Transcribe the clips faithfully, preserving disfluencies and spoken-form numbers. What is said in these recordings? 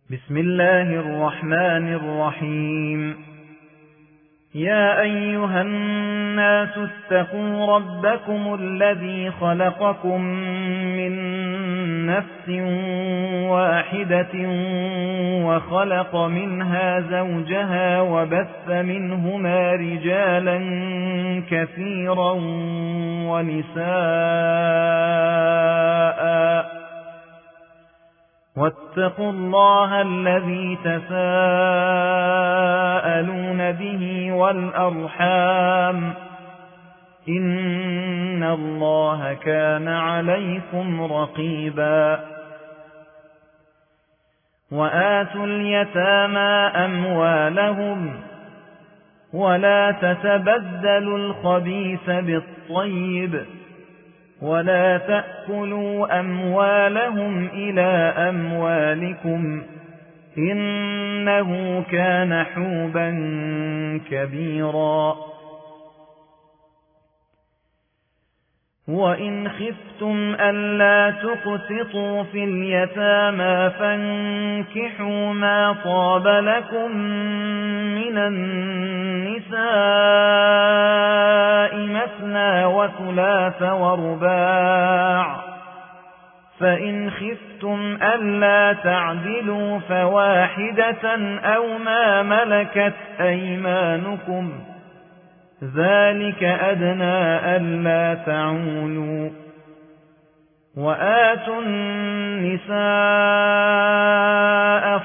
بسم الله الرحمن الرحيم يا أيها الناس اتقوا ربكم الذي خلقكم من نفس واحدة وخلق منها زوجها وبث منهما رجالا كثيرا ونساء واتقوا الله الذي تساءلون به والأرحام إن الله كان عليكم رقيبا وآتوا اليتامى أموالهم ولا تتبدلوا الخبيث بالطيب ولا تأكلوا أموالهم إلى أموالكم إنه كان حوبا كبيرا وإن خفتم ألا تقسطوا في اليتامى فانكحوا ما طاب لكم من النساء مثنى وثلاث ورباع فإن خفتم ألا تعدلوا فواحدة أو ما ملكت أيمانكم ذلك أدنى ألا تعولوا وآتوا النساء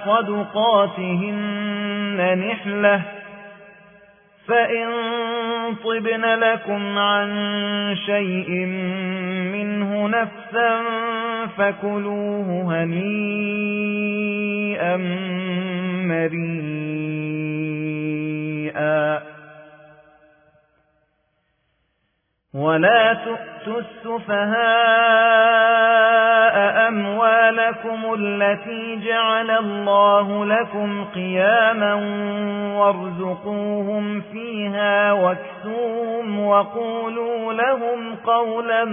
صدقاتهن نحلة فإن طبن لكم عن شيء منه نفسا فكلوه هنيئا مريئا ولا تؤتوا السفهاء أموالكم التي جعل الله لكم قياما وارزقوهم فيها واكسوهم وقولوا لهم قولا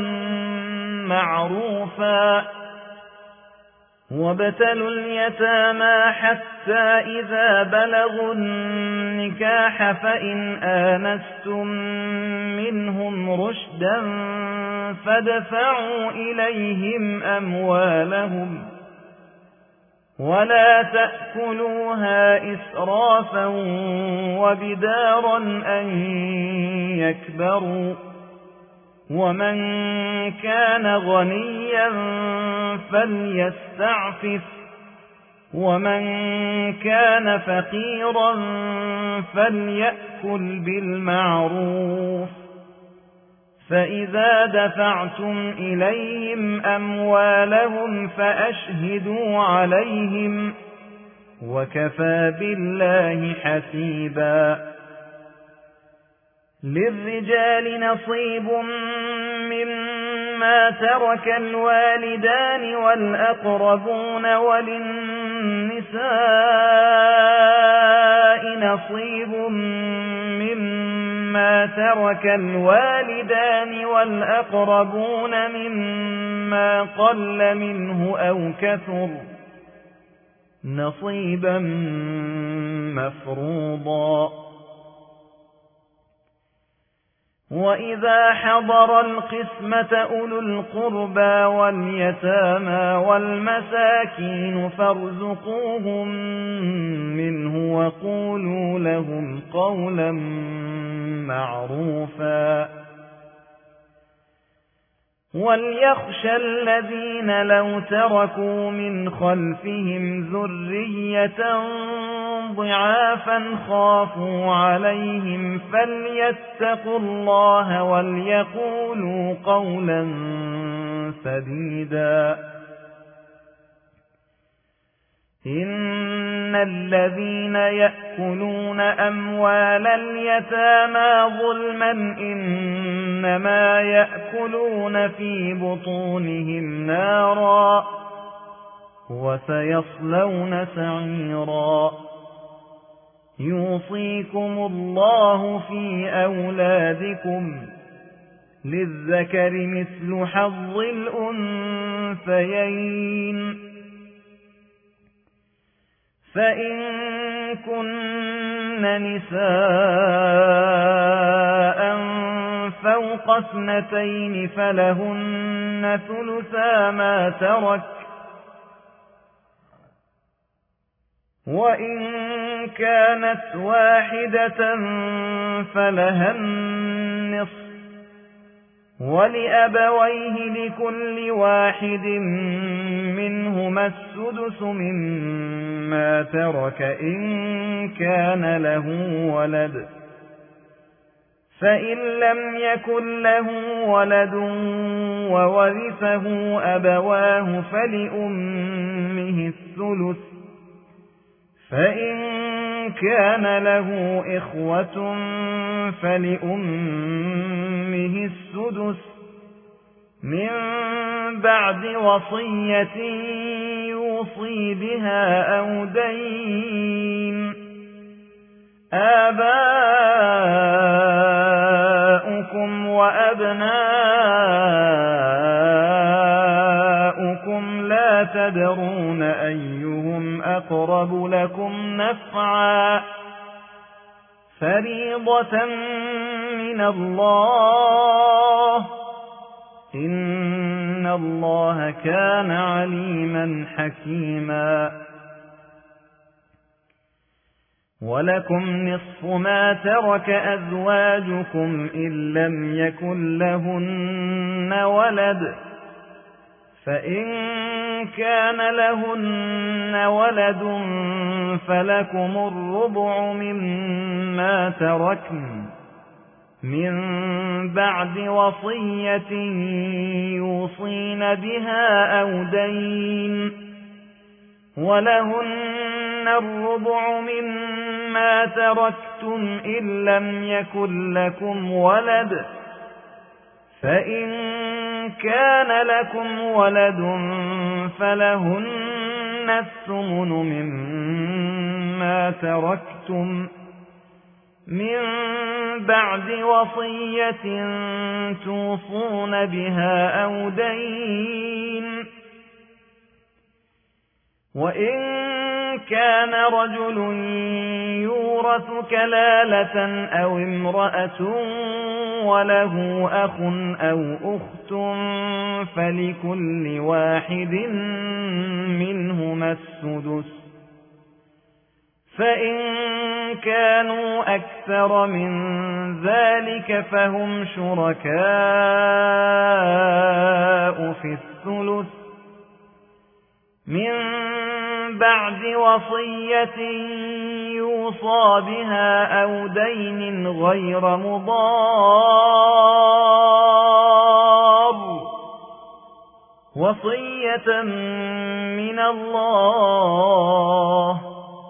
معروفا وابتلوا اليتامى حتى إذا بلغوا النكاح فإن آنستم منهم رشدا فادفعوا إليهم أموالهم ولا تأكلوها إسرافا وبدارا أن يكبروا ومن كان غنيا فليستعفف ومن كان فقيرا فليأكل بالمعروف فإذا دفعتم إليهم أموالهم فأشهدوا عليهم وكفى بالله حسيبا للرجال نصيب مما ترك الوالدان والأقربون وللنساء نصيب مما ترك الوالدان والأقربون مما قل منه أو كثر نصيبا مفروضا وإذا حضر القسمة أولو القربى واليتامى والمساكين فارزقوهم منه وقولوا لهم قولا معروفا وليخشى الذين لو تركوا من خلفهم ذرية ضعافا خافوا عليهم فليتقوا الله وليقولوا قولا سديدا إن الذين يأكلون أموال اليتامى ظلما إنما يأكلون في بطونهم نارا وسيصلون سعيرا يوصيكم الله في أولادكم للذكر مثل حظ الأنثيين فإن كن نساء فوق اثنتين فلهن ثلثا ما ترك، وإن كانت واحدة فلها النصف، ولأبويه لكل واحد منهما السدس مما ترك إن كان له ولد، فإن لم يكن له ولد وورثه أبواه فلأمه الثلث، فإن كان له إخوة فلأمه السدس من بعد وصية يوصي بها أو دين. آباؤكم وأبناؤكم لا تدرون أيهم أقرب لكم نفعا، فريضة من الله، إن الله كان عليما حكيما. ولكم نصف ما ترك أزواجكم إن لم يكن لهن ولد، فإن كان لهن ولد فلكم الربع مما تركن من بعد وصية يوصين بها أو دين، ولهن الربع مما تركتم إن لم يكن لكم ولد، فإن كان لكم ولد فلهن الثمن مما تركتم من بعد وصية توصون بها أو دين. وإن كان رجل يورث كلالة أو امرأة وله أخ أو أخت فلكل واحد منهما السدس، فإن كانوا أكثر من ذلك فهم شركاء في الثلث من بعد وصية يوصى بها أو دين غير مضار، وصية من الله،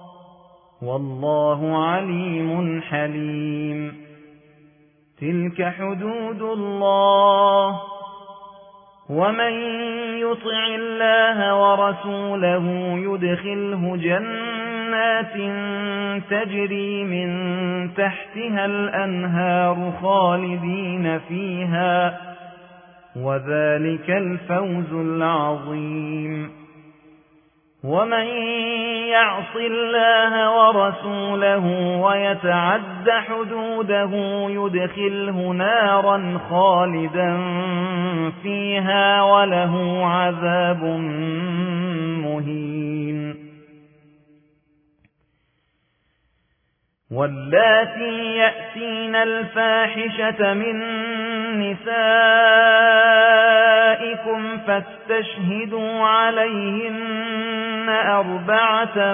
والله عليم حليم. تلك حدود الله، ومن يطع الله ورسوله يدخله جنات تجري من تحتها الأنهار خالدين فيها، وذلك الفوز العظيم. ومن يعص الله ورسوله ويتعد حدوده يدخله نارا خالدا فيها وله عذاب مهين. واللاتي يأتين الفاحشة من نسائكم فاستشهدوا عليهن أربعة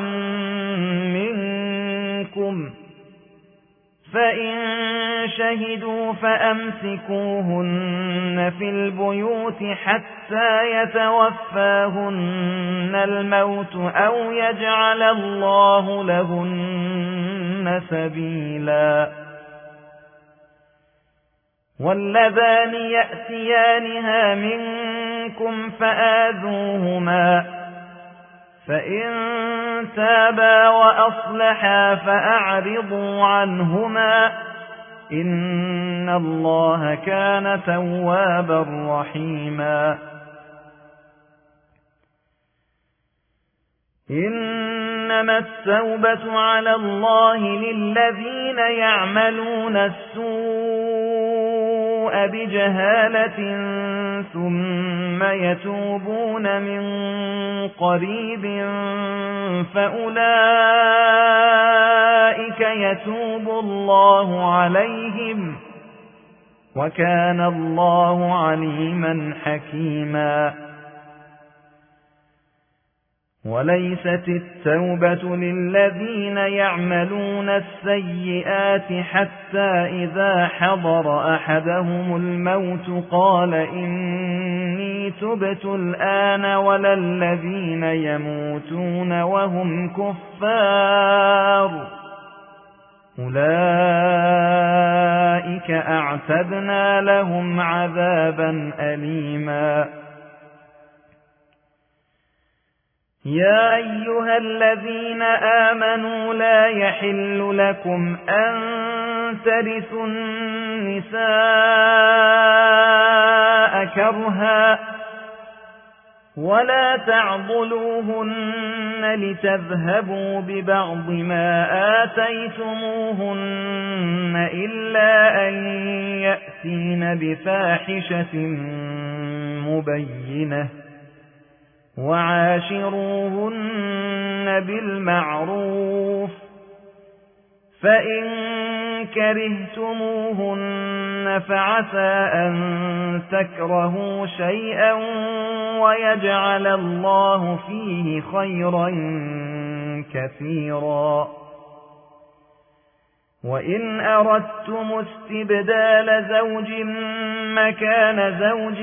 منكم، فإن شهدوا فأمسكوهن في البيوت حتى يتوفاهن الموت أو يجعل الله لهن سبيلا. واللذان يأتيانها منكم فآذوهما، فإن تابا وأصلحا فأعرضوا عنهما، إن الله كان توابا رحيما. إنما التوبة على الله للذين يعملون السوء بجهالة ثم يتوبون من قريب فأولئك يتوب الله عليهم وكان الله عليما حكيما. وليست التوبة للذين يعملون السيئات حتى إذا حضر أحدهم الموت قال إني تبت الآن ولا الذين يموتون وهم كفار أولئك أعتدنا لهم عذابا أليما. يا أيها الذين آمنوا لا يحل لكم أن ترثوا النساء كرها ولا تعضلوهن لتذهبوا ببعض ما آتيتموهن إلا أن يأتين بفاحشة مبينة وعاشروهن بالمعروف فإن كرهتموهن فعسى أن تكرهوا شيئا ويجعل الله فيه خيرا كثيرا. وإن أردتم استبدال زوج مكان زوج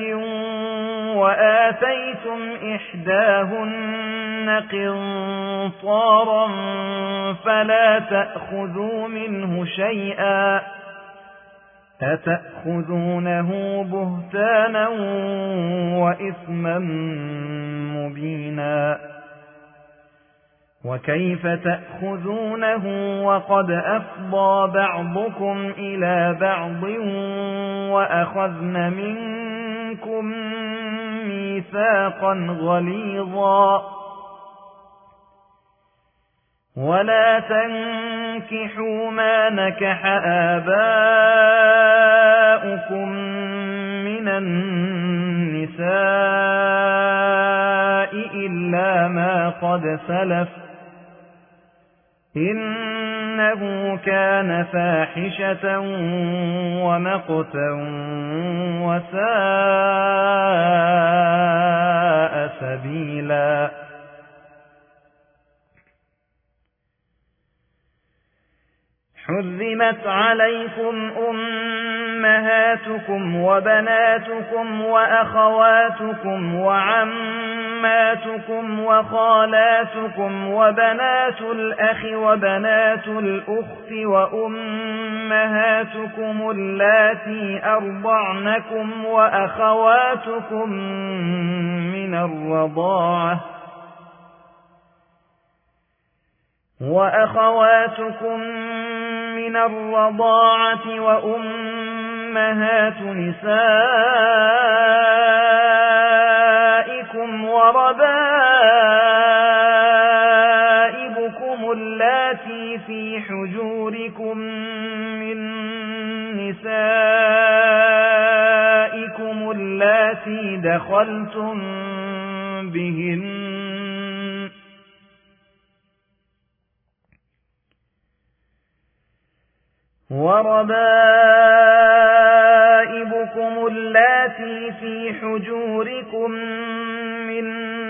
وآتيتم إحداهن قنطارا فلا تأخذوا منه شيئا أتأخذونه بهتانا وإثما مبينا. وكيف تأخذونه وقد أفضى بعضكم إلى بعض وأخذن منكم ميثاقا غليظا. ولا تنكحوا ما نكح آباؤكم من النساء إلا ما قد سلف إنه كان فاحشة ومقتا وساء سبيلا. حرمت عليكم أمهاتكم وبناتكم وأخواتكم وعماتكم وخالاتكم وبنات الأخ وبنات الأخت وأمهاتكم اللاتي أرضعنكم وأخواتكم من الرضاعة وأخواتكم من الرضاعة وأمهات نسائكم وربائبكم اللاتي في حجوركم من نسائكم اللاتي دخلتم بهن وربائبكم اللاتي في حجوركم من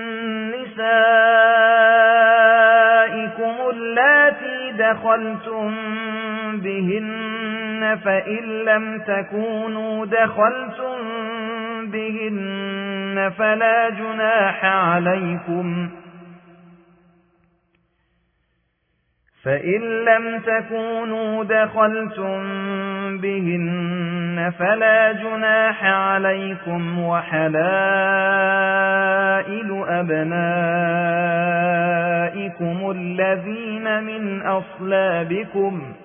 نسائكم اللاتي دخلتم بهن فإن لم تكونوا دخلتم بهن فلا جناح عليكم فإن لم تكونوا دخلتم بهن فلا جناح عليكم وحلائل أبنائكم الذين من أصلابكم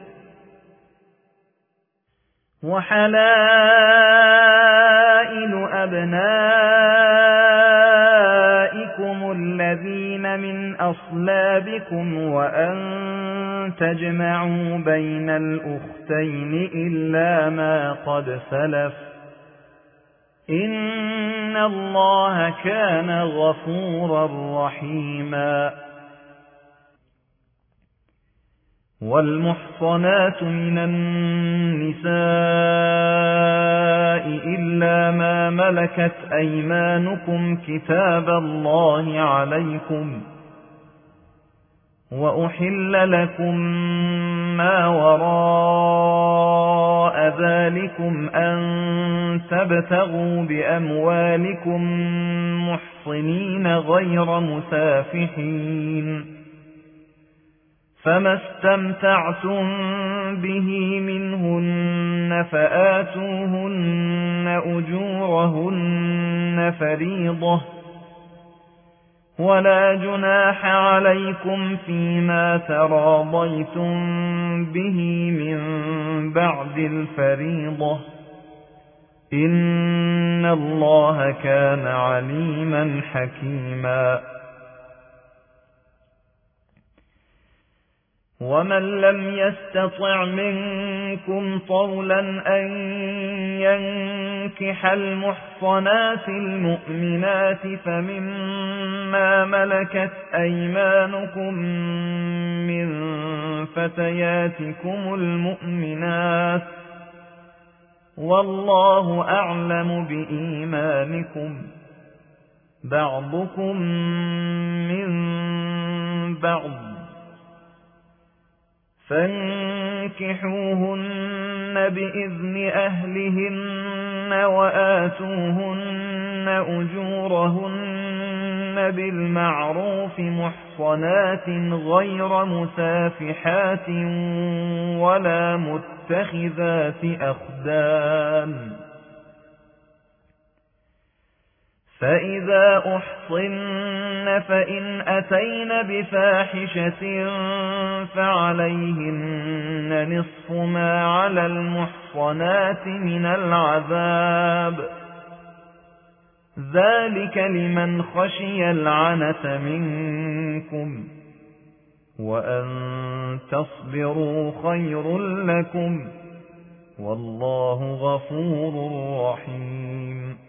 وحلائل أبنائكم الذين من أصلابكم وأن تجمعوا بين الأختين إلا ما قد سلف إن الله كان غفورا رحيما. والمحصنات من النساء إلا ما ملكت أيمانكم كتاب الله عليكم وأحل لكم ما وراء ذلكم أن تبتغوا بأموالكم محصنين غير مسافحين فما استمتعتم به منهن فآتوهن أجورهن فريضة ولا جناح عليكم فيما تراضيتم به من بعد الفريضة إن الله كان عليما حكيما. ومن لم يستطع منكم طولا أن ينكح المحصنات المؤمنات فمما ملكت أيمانكم من فتياتكم المؤمنات والله أعلم بإيمانكم بعضكم من بعض فانكحوهن بإذن أهلهن وآتوهن أجورهن بالمعروف محصنات غير مسافحات ولا متخذات أخدان فإذا أحصن فإن أتين بفاحشة فعليهن نصف ما على المحصنات من العذاب ذلك لمن خشي العنة منكم وأن تصبروا خير لكم والله غفور رحيم.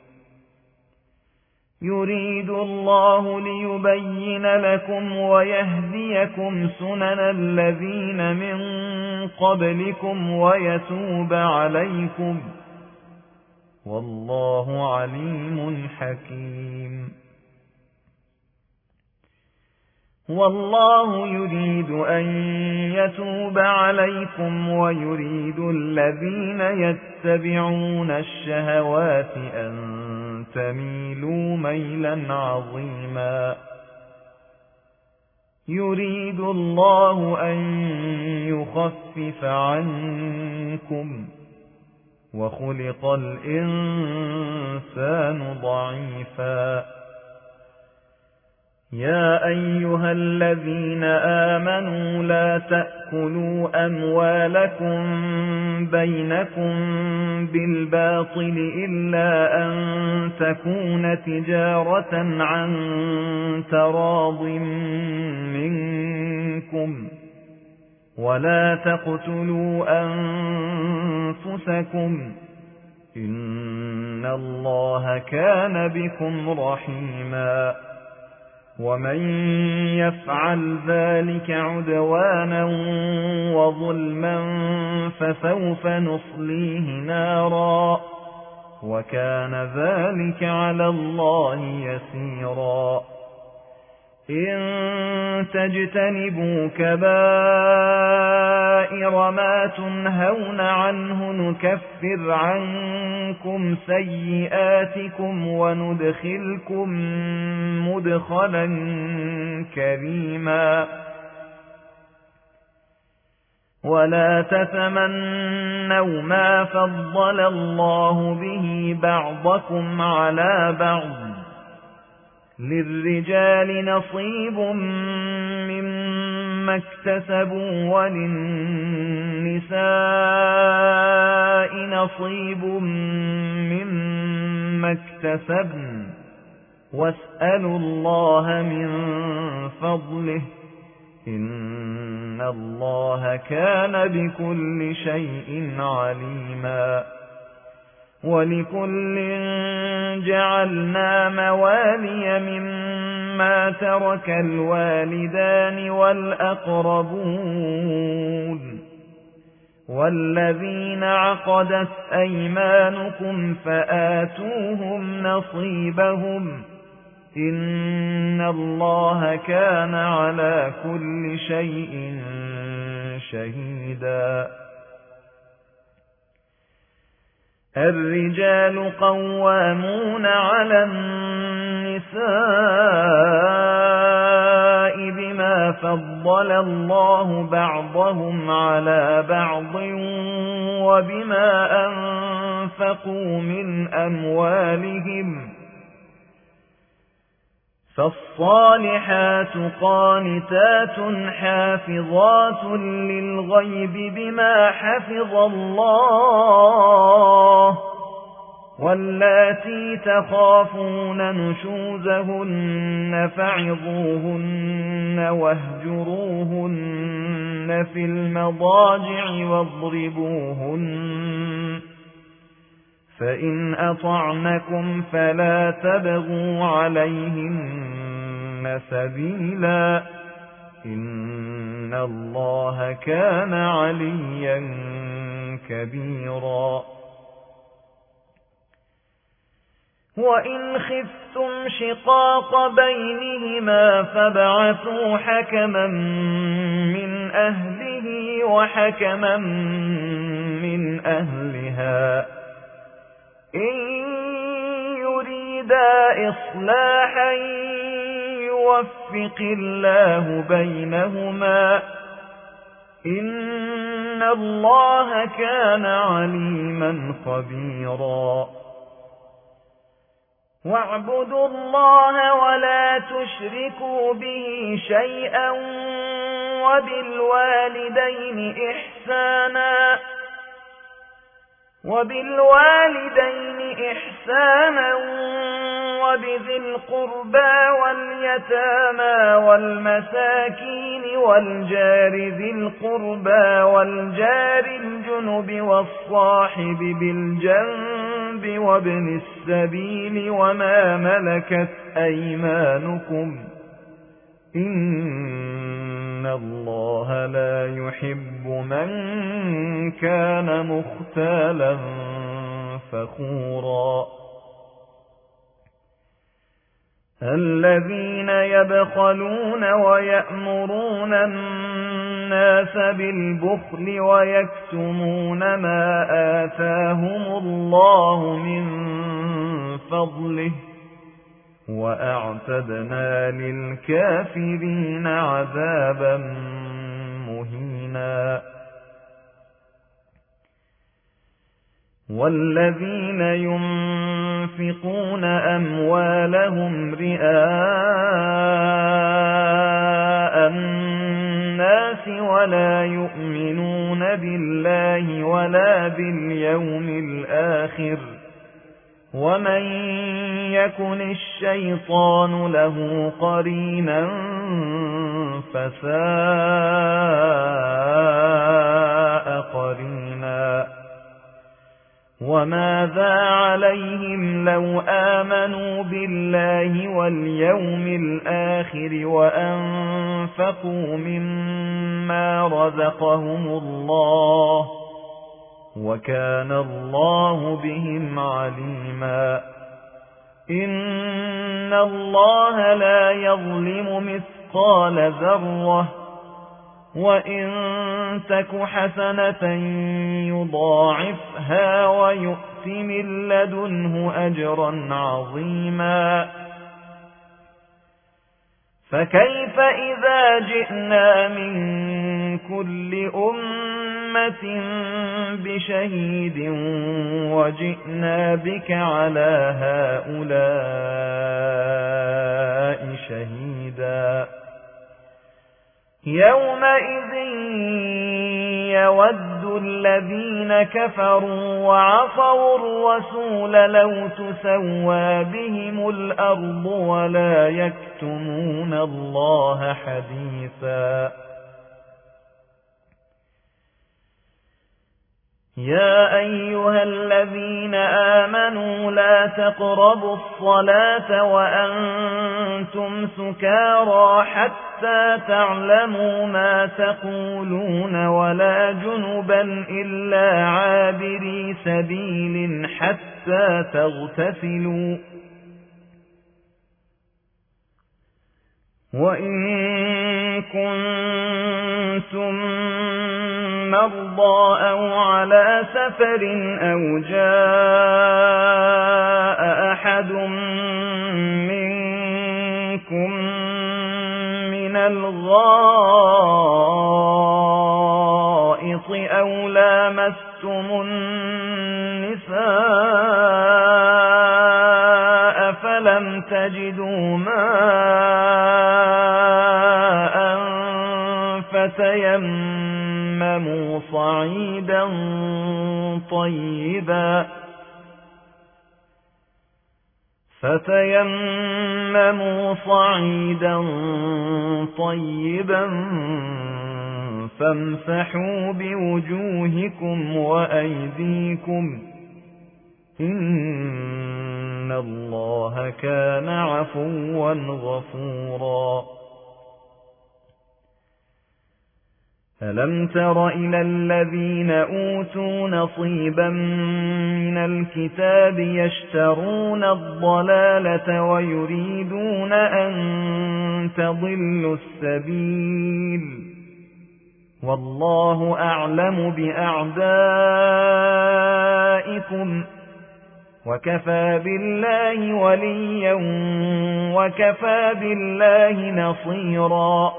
يريد الله ليبين لكم ويهديكم سنن الذين من قبلكم ويتوب عليكم والله عليم حكيم. والله يريد أن يتوب عليكم ويريد الذين يتبعون الشهوات أن تميلوا ميلا عظيما. يريد الله أن يخفف عنكم وخلق الإنسان ضعيفا. يا أيها الذين آمنوا لا تأكلوا أموالكم بينكم بالباطل إلا أن تكون تجارة عن تراض منكم ولا تقتلوا أنفسكم إن الله كان بكم رحيما. ومن يفعل ذلك عدوانا وظلما فسوف نصليه نارا وكان ذلك على الله يسيرا. إن تجتنبوا كبائر ما تنهون عنه نكفر عنكم سيئاتكم وندخلكم مدخلا كريما. ولا تتمنوا ما فضل الله به بعضكم على بعض للرجال نصيب مما اكتسبوا وللنساء نصيب مما اكتسبن واسألوا الله من فضله إن الله كان بكل شيء عليما ولكل جعلنا موالي مما ترك الوالدان والأقربون والذين عقدت أيمانكم فآتوهم نصيبهم إن الله كان على كل شيء شهيدا الرجال قوامون على النساء بما فضل الله بعضهم على بعض وبما أنفقوا من أموالهم فالصالحات قانتات حافظات للغيب بما حفظ الله واللاتي تخافون نشوزهن فعظوهن واهجروهن في المضاجع واضربوهن فإن أطعنكم فلا تبغوا عليهن سبيلا إن الله كان عليا كبيرا وإن خفتم شقاق بينهما فابعثوا حكما من أهله وحكما من أهلها إن يريدا إصلاحا يوفق الله بينهما إن الله كان عليما خبيرا واعبدوا الله ولا تشركوا به شيئا وبالوالدين إحسانا وبالوالدين إحسانا وبذي القربى واليتامى والمساكين والجار ذي القربى والجار الجنب والصاحب بالجنب وابن السبيل وما ملكت أيمانكم إن الله لا يحب من كان مختالا فخورا الذين يبخلون ويأمرون الناس بالبخل ويكتمون ما آتاهم الله من فضله وأعتدنا للكافرين عذابا مهينا والذين ينفقون أموالهم رئاء الناس ولا يؤمنون بالله ولا باليوم الآخر ومن يكن الشيطان له قرينا فساء قرينا وماذا عليهم لو آمنوا بالله واليوم الآخر وأنفقوا مما رزقهم الله وكان الله بهم عليما إن الله لا يظلم مثقال ذرة وإن تك حسنة يضاعفها ويؤت من لدنه أجرا عظيما فكيف إذا جئنا من كل أمة بشهيد وجئنا بك على هؤلاء شهيدا يومئذ يود الذين كفروا وعصوا الرسول لو تسوى بهم الأرض ولا يكتمون الله حديثا يا أيها الذين آمنوا لا تقربوا الصلاة وأنتم سكارى حتى تعلموا ما تقولون ولا جنبا إلا عابري سبيل حتى تغتسلوا وإن كنتم مرضى أو على سفر أو جاء أحد منكم من الغائط أو لامستم النساء فلم تجدوا ماء فتيمموا صعيدا طيبا فتيمموا صعيدا طيبا فامسحوا بوجوهكم وأيديكم إن الله كان عفوا غفورا ألم تر إلى الذين أوتوا نصيبا من الكتاب يشترون الضلالة ويريدون أن تضلوا السبيل والله أعلم بأعدائكم وكفى بالله وليا وكفى بالله نصيرا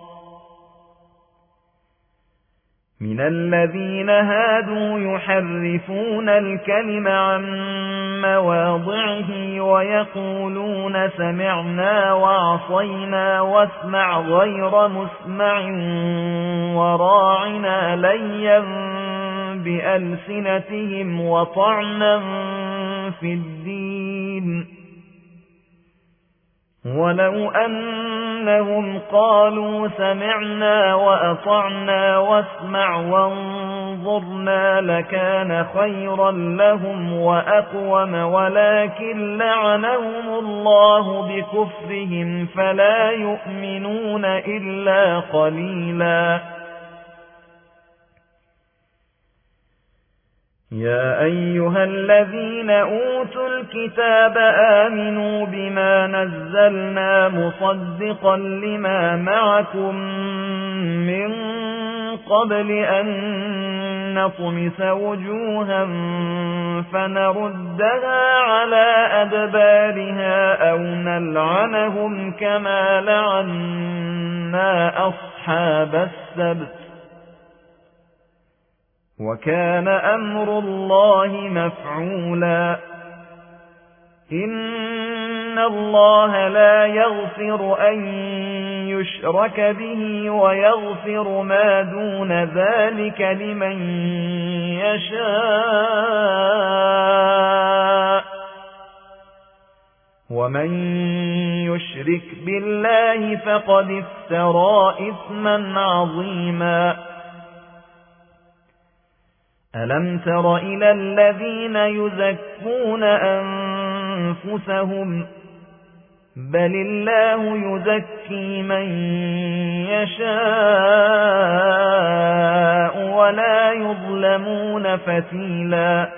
من الذين هادوا يحرفون الكلم عن مواضعه ويقولون سمعنا وعصينا واسمع غير مسمع وراعنا ليا بألسنتهم وطعنا في الدين ولو أنهم قالوا سمعنا وأطعنا واسمع وانظرنا لكان خيرا لهم وأقوم ولكن لعنهم الله بكفرهم فلا يؤمنون إلا قليلا يا أيها الذين أوتوا الكتاب آمنوا بما نزلنا مصدقا لما معكم من قبل أن نطمس وجوها فنردها على أدبارها أو نلعنهم كما لعنا أصحاب السبت وكان أمر الله مفعولا إن الله لا يغفر أن يشرك به ويغفر ما دون ذلك لمن يشاء ومن يشرك بالله فقد افترى إثما عظيما ألم تر إلى الذين يزكون أنفسهم بل الله يزكي من يشاء ولا يظلمون فتيلا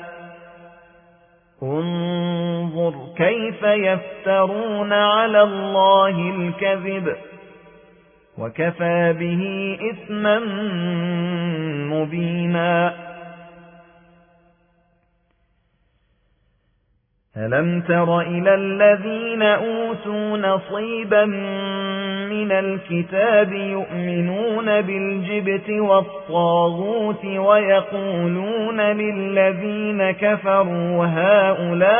انظر كيف يفترون على الله الكذب وكفى به إثما مبينا ألم تر إلى الذين أوتوا نصيبا من الكتاب يؤمنون بالجبت والطاغوت ويقولون للذين كفروا هؤلاء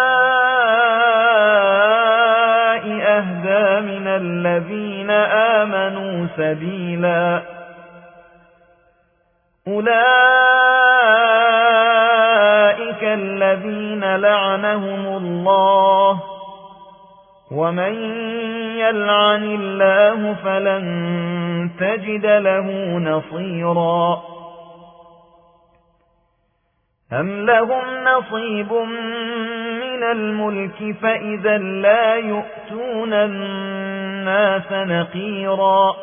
أهدى من الذين آمنوا سبيلا أولئك الذين لعنهم الله ومن يلعن الله فلن تجد له نصيرا أم لهم نصيب من الملك فإذا لا يؤتون الناس نقيرا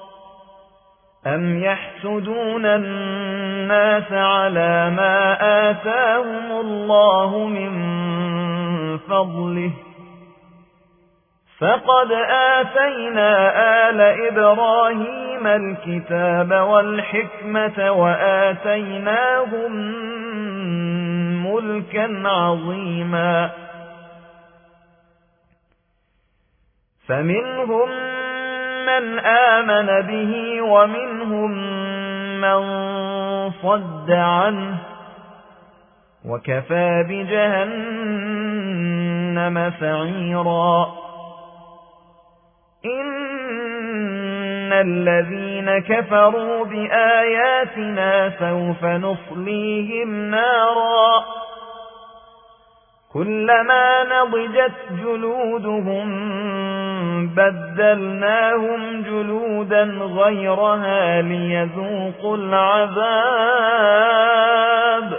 أم يحسدون الناس على ما آتاهم الله من فضله فقد آتينا آل إبراهيم الكتاب والحكمة وآتيناهم ملكا عظيما فمنهم من آمن به ومنهم من صد عنه وكفى بجهنم سعيرا إن الذين كفروا بآياتنا سوف نصليهم نارا كلما نضجت جلودهم بدلناهم جلودا غيرها ليذوقوا العذاب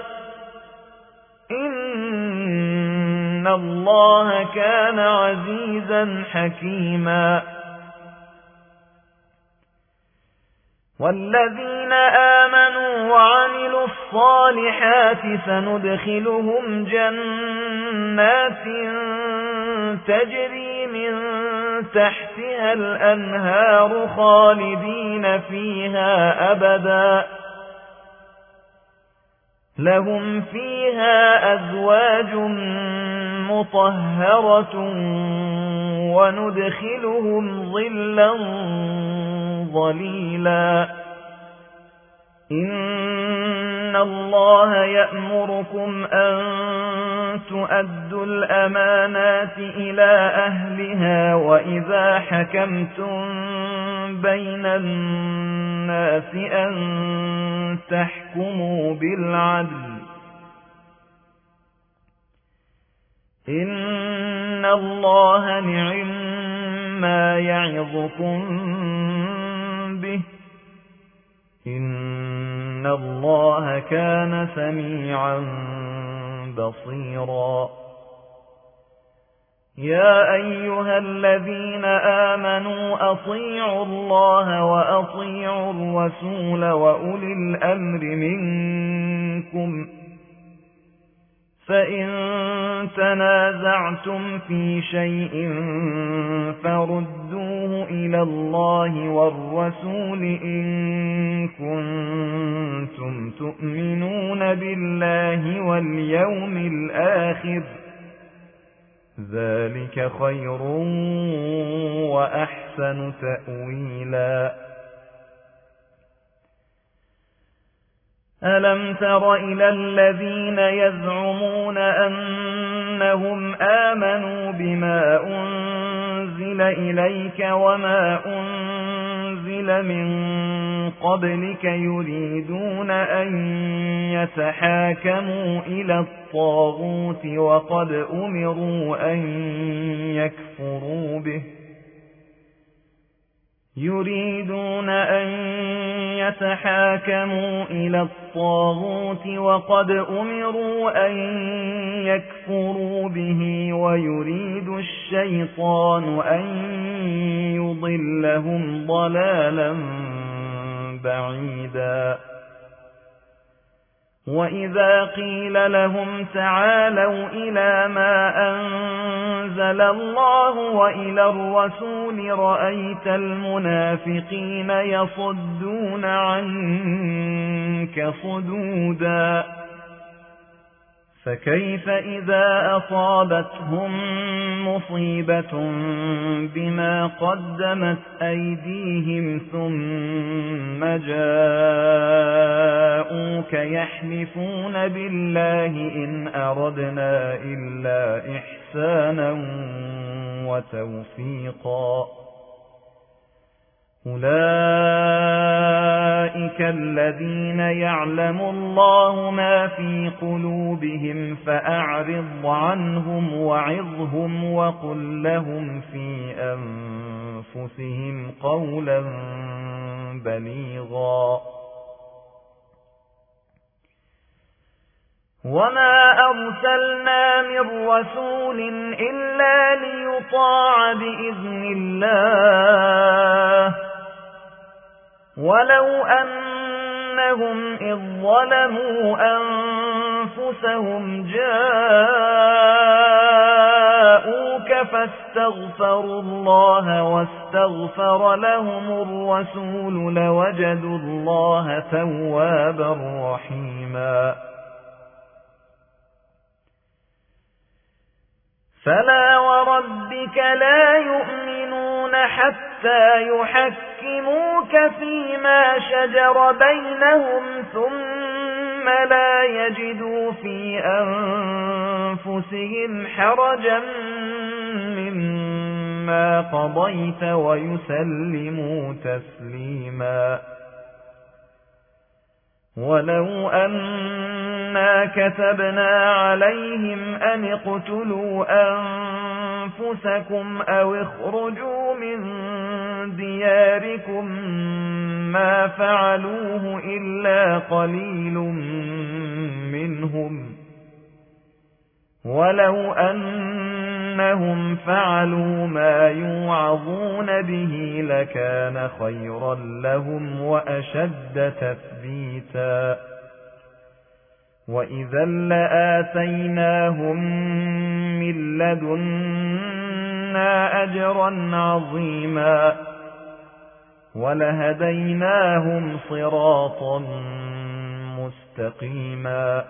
إن الله كان عزيزا حكيما والذين آمنوا وعملوا الصالحات سندخلهم جنات تجري من تحتها الأنهار خالدين فيها أبدا لهم فيها أزواج مطهرة وندخلهم ظلا ظليلا إن الله يأمركم أن تؤدوا الأمانات إلى أهلها وإذا حكمتم بين الناس أن تحكموا بالعدل إن الله نعم ما يعظكم به إن الله كان سميعا بصيرا يا أيها الذين آمنوا أطيعوا الله وأطيعوا الرسول وأولي الأمر منكم فإن تنازعتم في شيء فردوه إلى الله والرسول إن كنتم تؤمنون بالله واليوم الآخر ذلك خير وأحسن تأويلا ألم تر إلى الذين يزعمون أنهم آمنوا بما أنزل إليك وما أنزل من قبلك يريدون أن يتحاكموا إلى الطاغوت وقد أمروا أن يكفروا به يريدون أن يتحاكموا إلى الطاغوت وقد أمروا أن يكفروا به ويريد الشيطان أن يضلهم ضلالا بعيدا وإذا قيل لهم تعالوا إلى ما أنزل الله وإلى الرسول رأيت المنافقين يصدون عنك صدودا فكيف إذا أصابتهم مصيبة بما قدمت أيديهم ثم جاءوك يحلفون بالله إن أردنا إلا إحسانا وتوفيقا أولئك أولئك الذين يعلم الله ما في قلوبهم فأعرض عنهم وعظهم وقل لهم في أنفسهم قولا بليغا وما أرسلنا من رسول إلا ليطاع بإذن الله ولو أنهم إذ ظلموا أنفسهم جاءوك فاستغفروا الله واستغفر لهم الرسول لوجدوا الله توابا رحيما فلا وربك لا يؤمنون حتى يحكموك فيما شجر بينهم ثم لا يجدوا في أنفسهم حرجا مما قضيت ويسلموا تسليما ولو أننا كتبنا عليهم أن اقتلوا أنفسكم أو اخرجوا من دياركم ما فعلوه إلا قليل منهم ولو أنهم فعلوا ما يوعظون به لكان خيرا لهم وأشد تثبيتا وإذا لآتيناهم من لدنا أجرا عظيما ولهديناهم صراطا مستقيما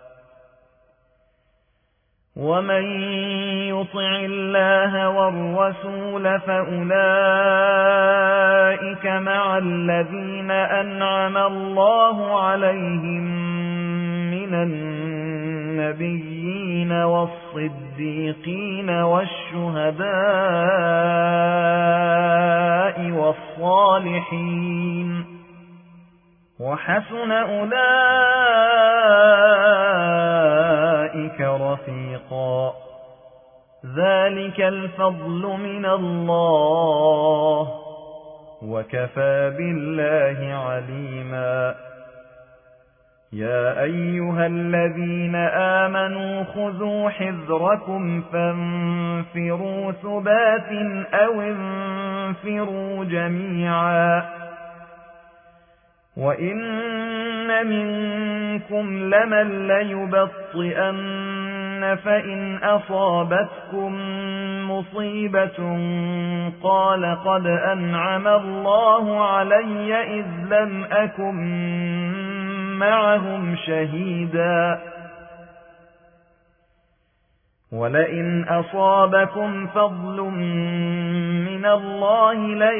ومن يطع الله والرسول فأولئك مع الذين أنعم الله عليهم من النبيين والصديقين والشهداء والصالحين وحسن أولئك رفيقا ذلك الفضل من الله وكفى بالله عليما يا أيها الذين آمنوا خذوا حذركم فانفروا ثبات أو انفروا جميعا وإن منكم لمن ليبطئن فإن أصابتكم مصيبة قال قد أنعم الله علي إذ لم أكن معهم شهيدا ولئن أصابكم فضل من الله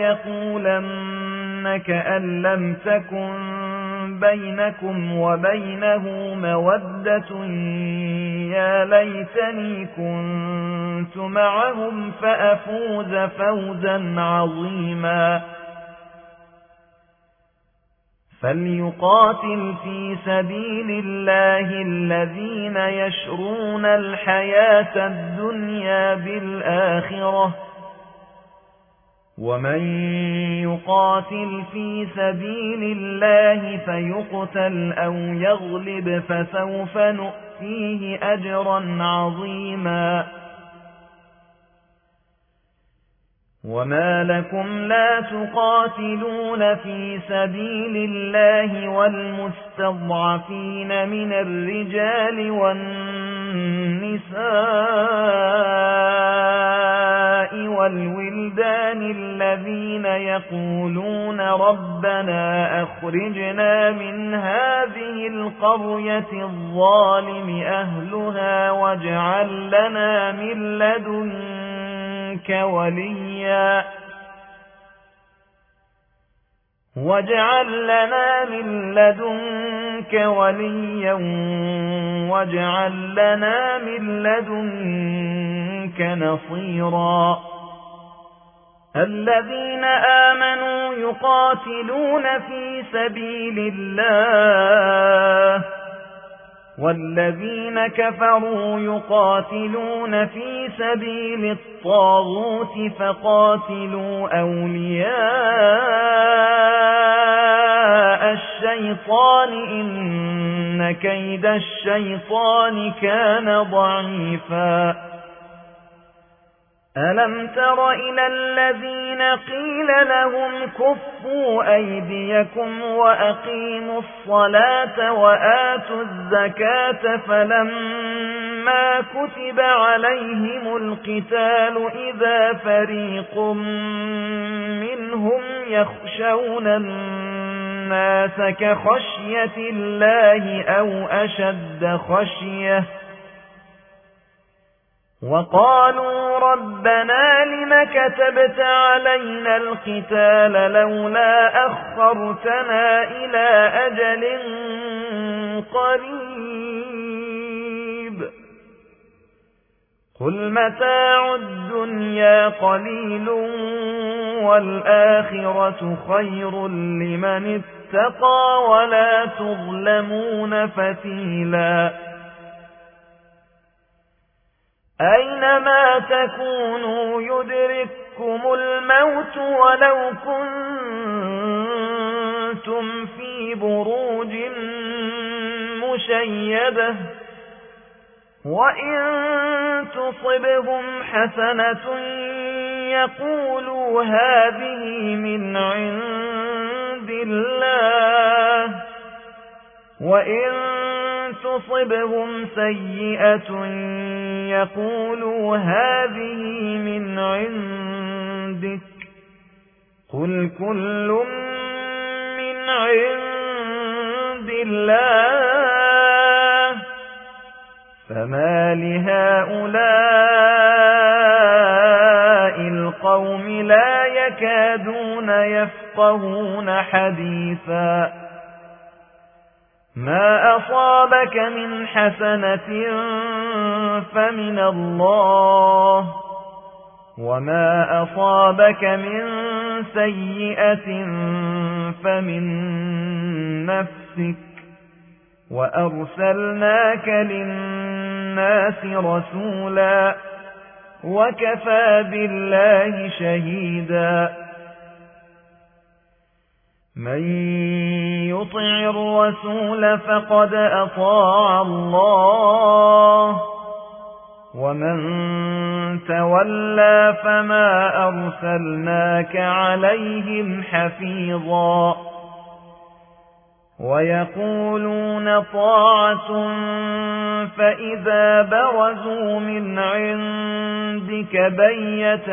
ليقولن كأن لم تكن بينكم وبينه مودة يا ليتني كنت معهم فأفوز فوزا عظيما فليقاتل في سبيل الله الذين يشرون الحياة الدنيا بالآخرة ومن يقاتل في سبيل الله فيقتل أو يغلب فسوف نؤتيه أجرا عظيما وما لكم لا تقاتلون في سبيل الله والمستضعفين من الرجال والنساء والولدان الذين يقولون ربنا أخرجنا من هذه القرية الظالم أهلها واجعل لنا من لدنك وليا واجعل لنا من لدنك وليا واجعل لنا من لدنك نصيرا الذين آمنوا يقاتلون في سبيل الله والذين كفروا يقاتلون في سبيل الطاغوت فقاتلوا أولياء الشيطان إن كيد الشيطان كان ضعيفا ألم تر إلى الذين قيل لهم كفوا أيديكم وأقيموا الصلاة وآتوا الزكاة فلما كتب عليهم القتال إذا فريق منهم يخشون الناس كخشية الله أو أشد خشية وقالوا ربنا لم كتبت علينا القتال لولا أخرتنا إلى أجل قريب قل متاع الدنيا قليل والآخرة خير لمن اتقى ولا تظلمون فتيلا أينما تكونوا يدرككم الموت ولو كنتم في بروج مشيدة وإن تصبهم حسنة يقولوا هذه من عند الله وإن تصبهم سيئة يقولوا هذه من عندك قل كل من عند الله فما لهؤلاء القوم لا يكادون يفقهون حديثا ما أصابك من حسنة فمن الله وما أصابك من سيئة فمن نفسك وأرسلناك للناس رسولا وكفى بالله شهيدا من يطع الرسول فقد أطاع الله ومن تولى فما أرسلناك عليهم حفيظا ويقولون طاعة فإذا برزوا من عندك بيت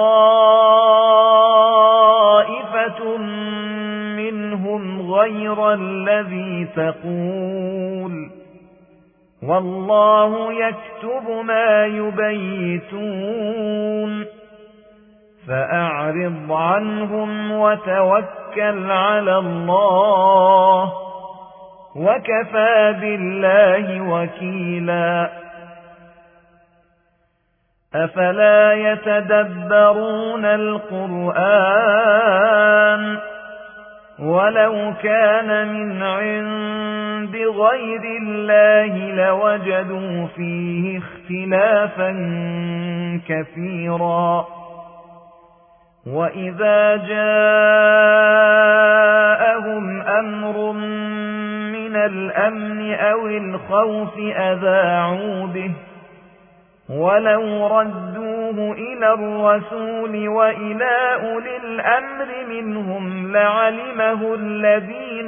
طائفة منهم غير الذي تقول والله يكتب ما يبيتون فأعرض عنهم وتوكل على الله وكفى بالله وكيلا أفلا يتدبرون القرآن ولو كان من عند غير الله لوجدوا فيه اختلافا كثيرا وإذا جاءهم أمر من الأمن أو الخوف أذاعوا به ولو ردوه إلى الرسول وإلى أولي الأمر منهم لعلمه الذين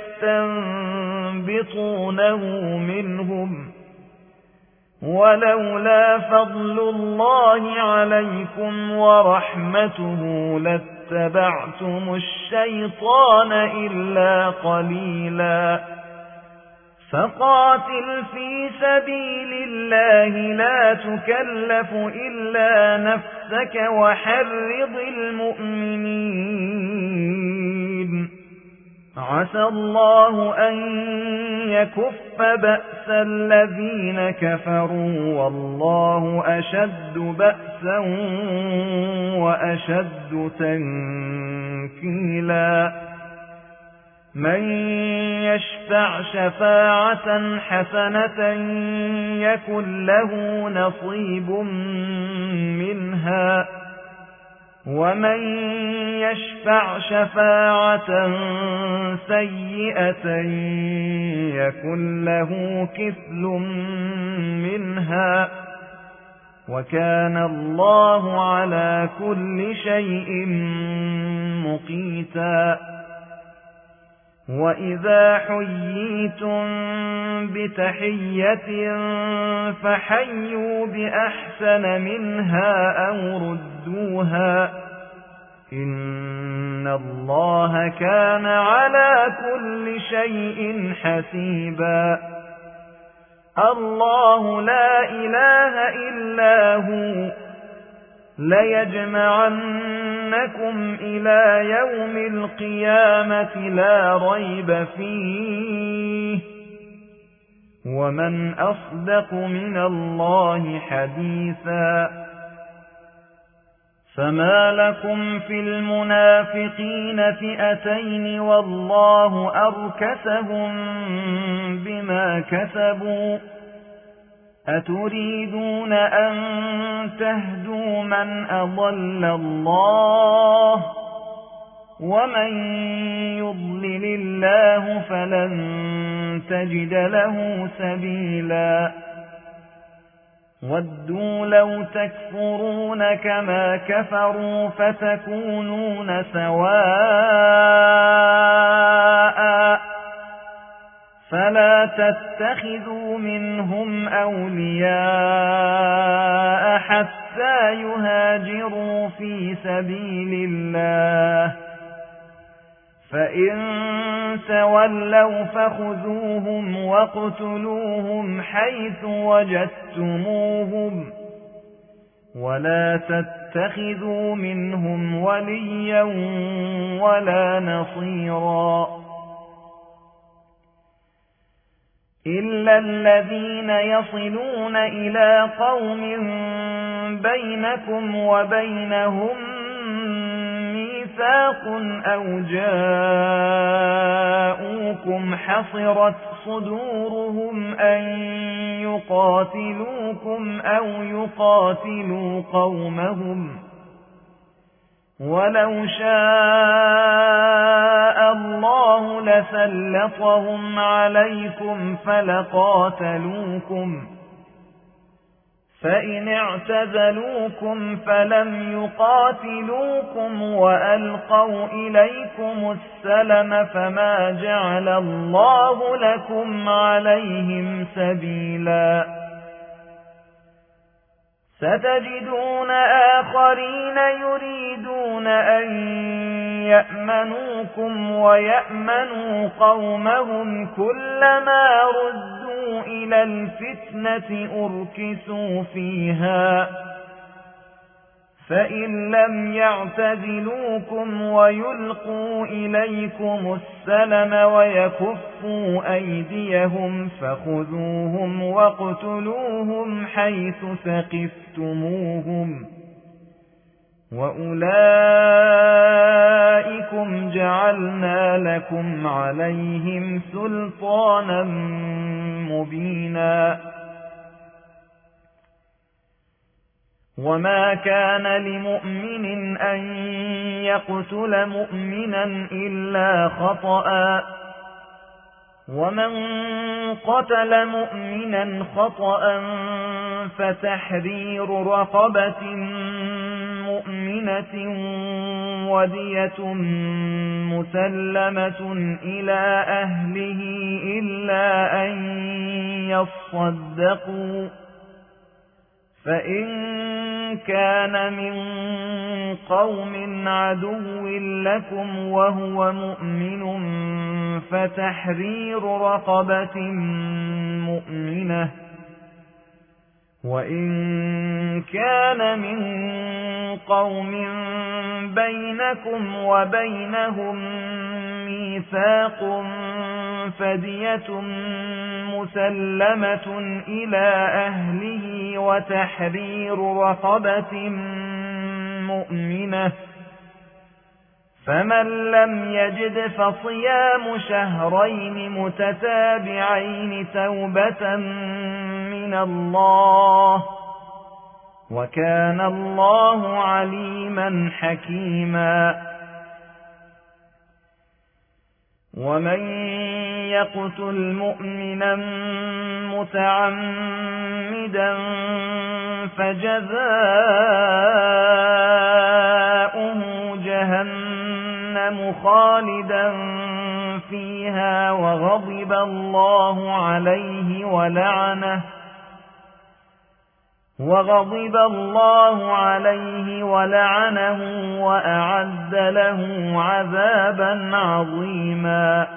يستنبطونه منهم ولولا فضل الله عليكم ورحمته لاتبعتم الشيطان إلا قليلا فقاتل في سبيل الله لا تكلف إلا نفسك وحرض المؤمنين عسى الله أن يكف بأس الذين كفروا والله أشد بأسا وأشد تنكيلا من يشفع شفاعة حسنة يكن له نصيب منها ومن يشفع شفاعة سيئة يكن له كفل منها وكان الله على كل شيء مقيتا وإذا حييتم بتحية فحيوا بأحسن منها أو ردوها إن الله كان على كل شيء حسيبا الله لا إله إلا هو ليجمعنكم إلى يوم القيامة لا ريب فيه ومن أصدق من الله حديثا فما لكم في المنافقين فئتين والله أركسهم بما كسبوا أتريدون أن تهدوا من أضل الله ومن يضلل الله فلن تجد له سبيلا ودوا لو تكفرون كما كفروا فتكونون سواء فلا تتخذوا منهم أولياء حتى يهاجروا في سبيل الله فإن تولوا فخذوهم واقتلوهم حيث وجدتموهم ولا تتخذوا منهم وليا ولا نصيرا إلا الذين يصلون إلى قوم بينكم وبينهم ميثاق أو جاءوكم حصرت صدورهم أن يقاتلوكم أو يقاتلوا قومهم ولو شاء الله لسلطهم عليكم فلقاتلوكم فإن اعتزلوكم فلم يقاتلوكم وألقوا إليكم السلم فما جعل الله لكم عليهم سبيلا ستجدون آخرين يريدون أن يأمنوكم ويأمنوا قومهم كلما ردوا إلى الفتنة أركسوا فيها فإن لم يعتزلوكم ويلقوا إليكم السلم ويكفوا أيديهم فخذوهم واقتلوهم حيث ثقفتموهم وأولئكم جعلنا لكم عليهم سلطانا مبينا وما كان لمؤمن أن يقتل مؤمنا إلا خطأ ومن قتل مؤمنا خطأ فتحرير رقبة مؤمنة ودية مسلمة إلى أهله إلا أن يصدقوا فإن كان من قوم عدو لكم وهو مؤمن فتحرير رقبة مؤمنة وإن كان من قوم بينكم وبينهم ميثاق فدية مسلمة إلى أهله وتحرير رقبة مؤمنة، فمن لم يجد فصيام شهرين متتابعين توبة من الله، وكان الله عليما حكيما. ومن يقتل مؤمنا متعمدا فجزاؤه جهنم خالدا فيها وغضب الله عليه ولعنه وغضب الله عليه ولعنه وأعد له عذابا عظيما.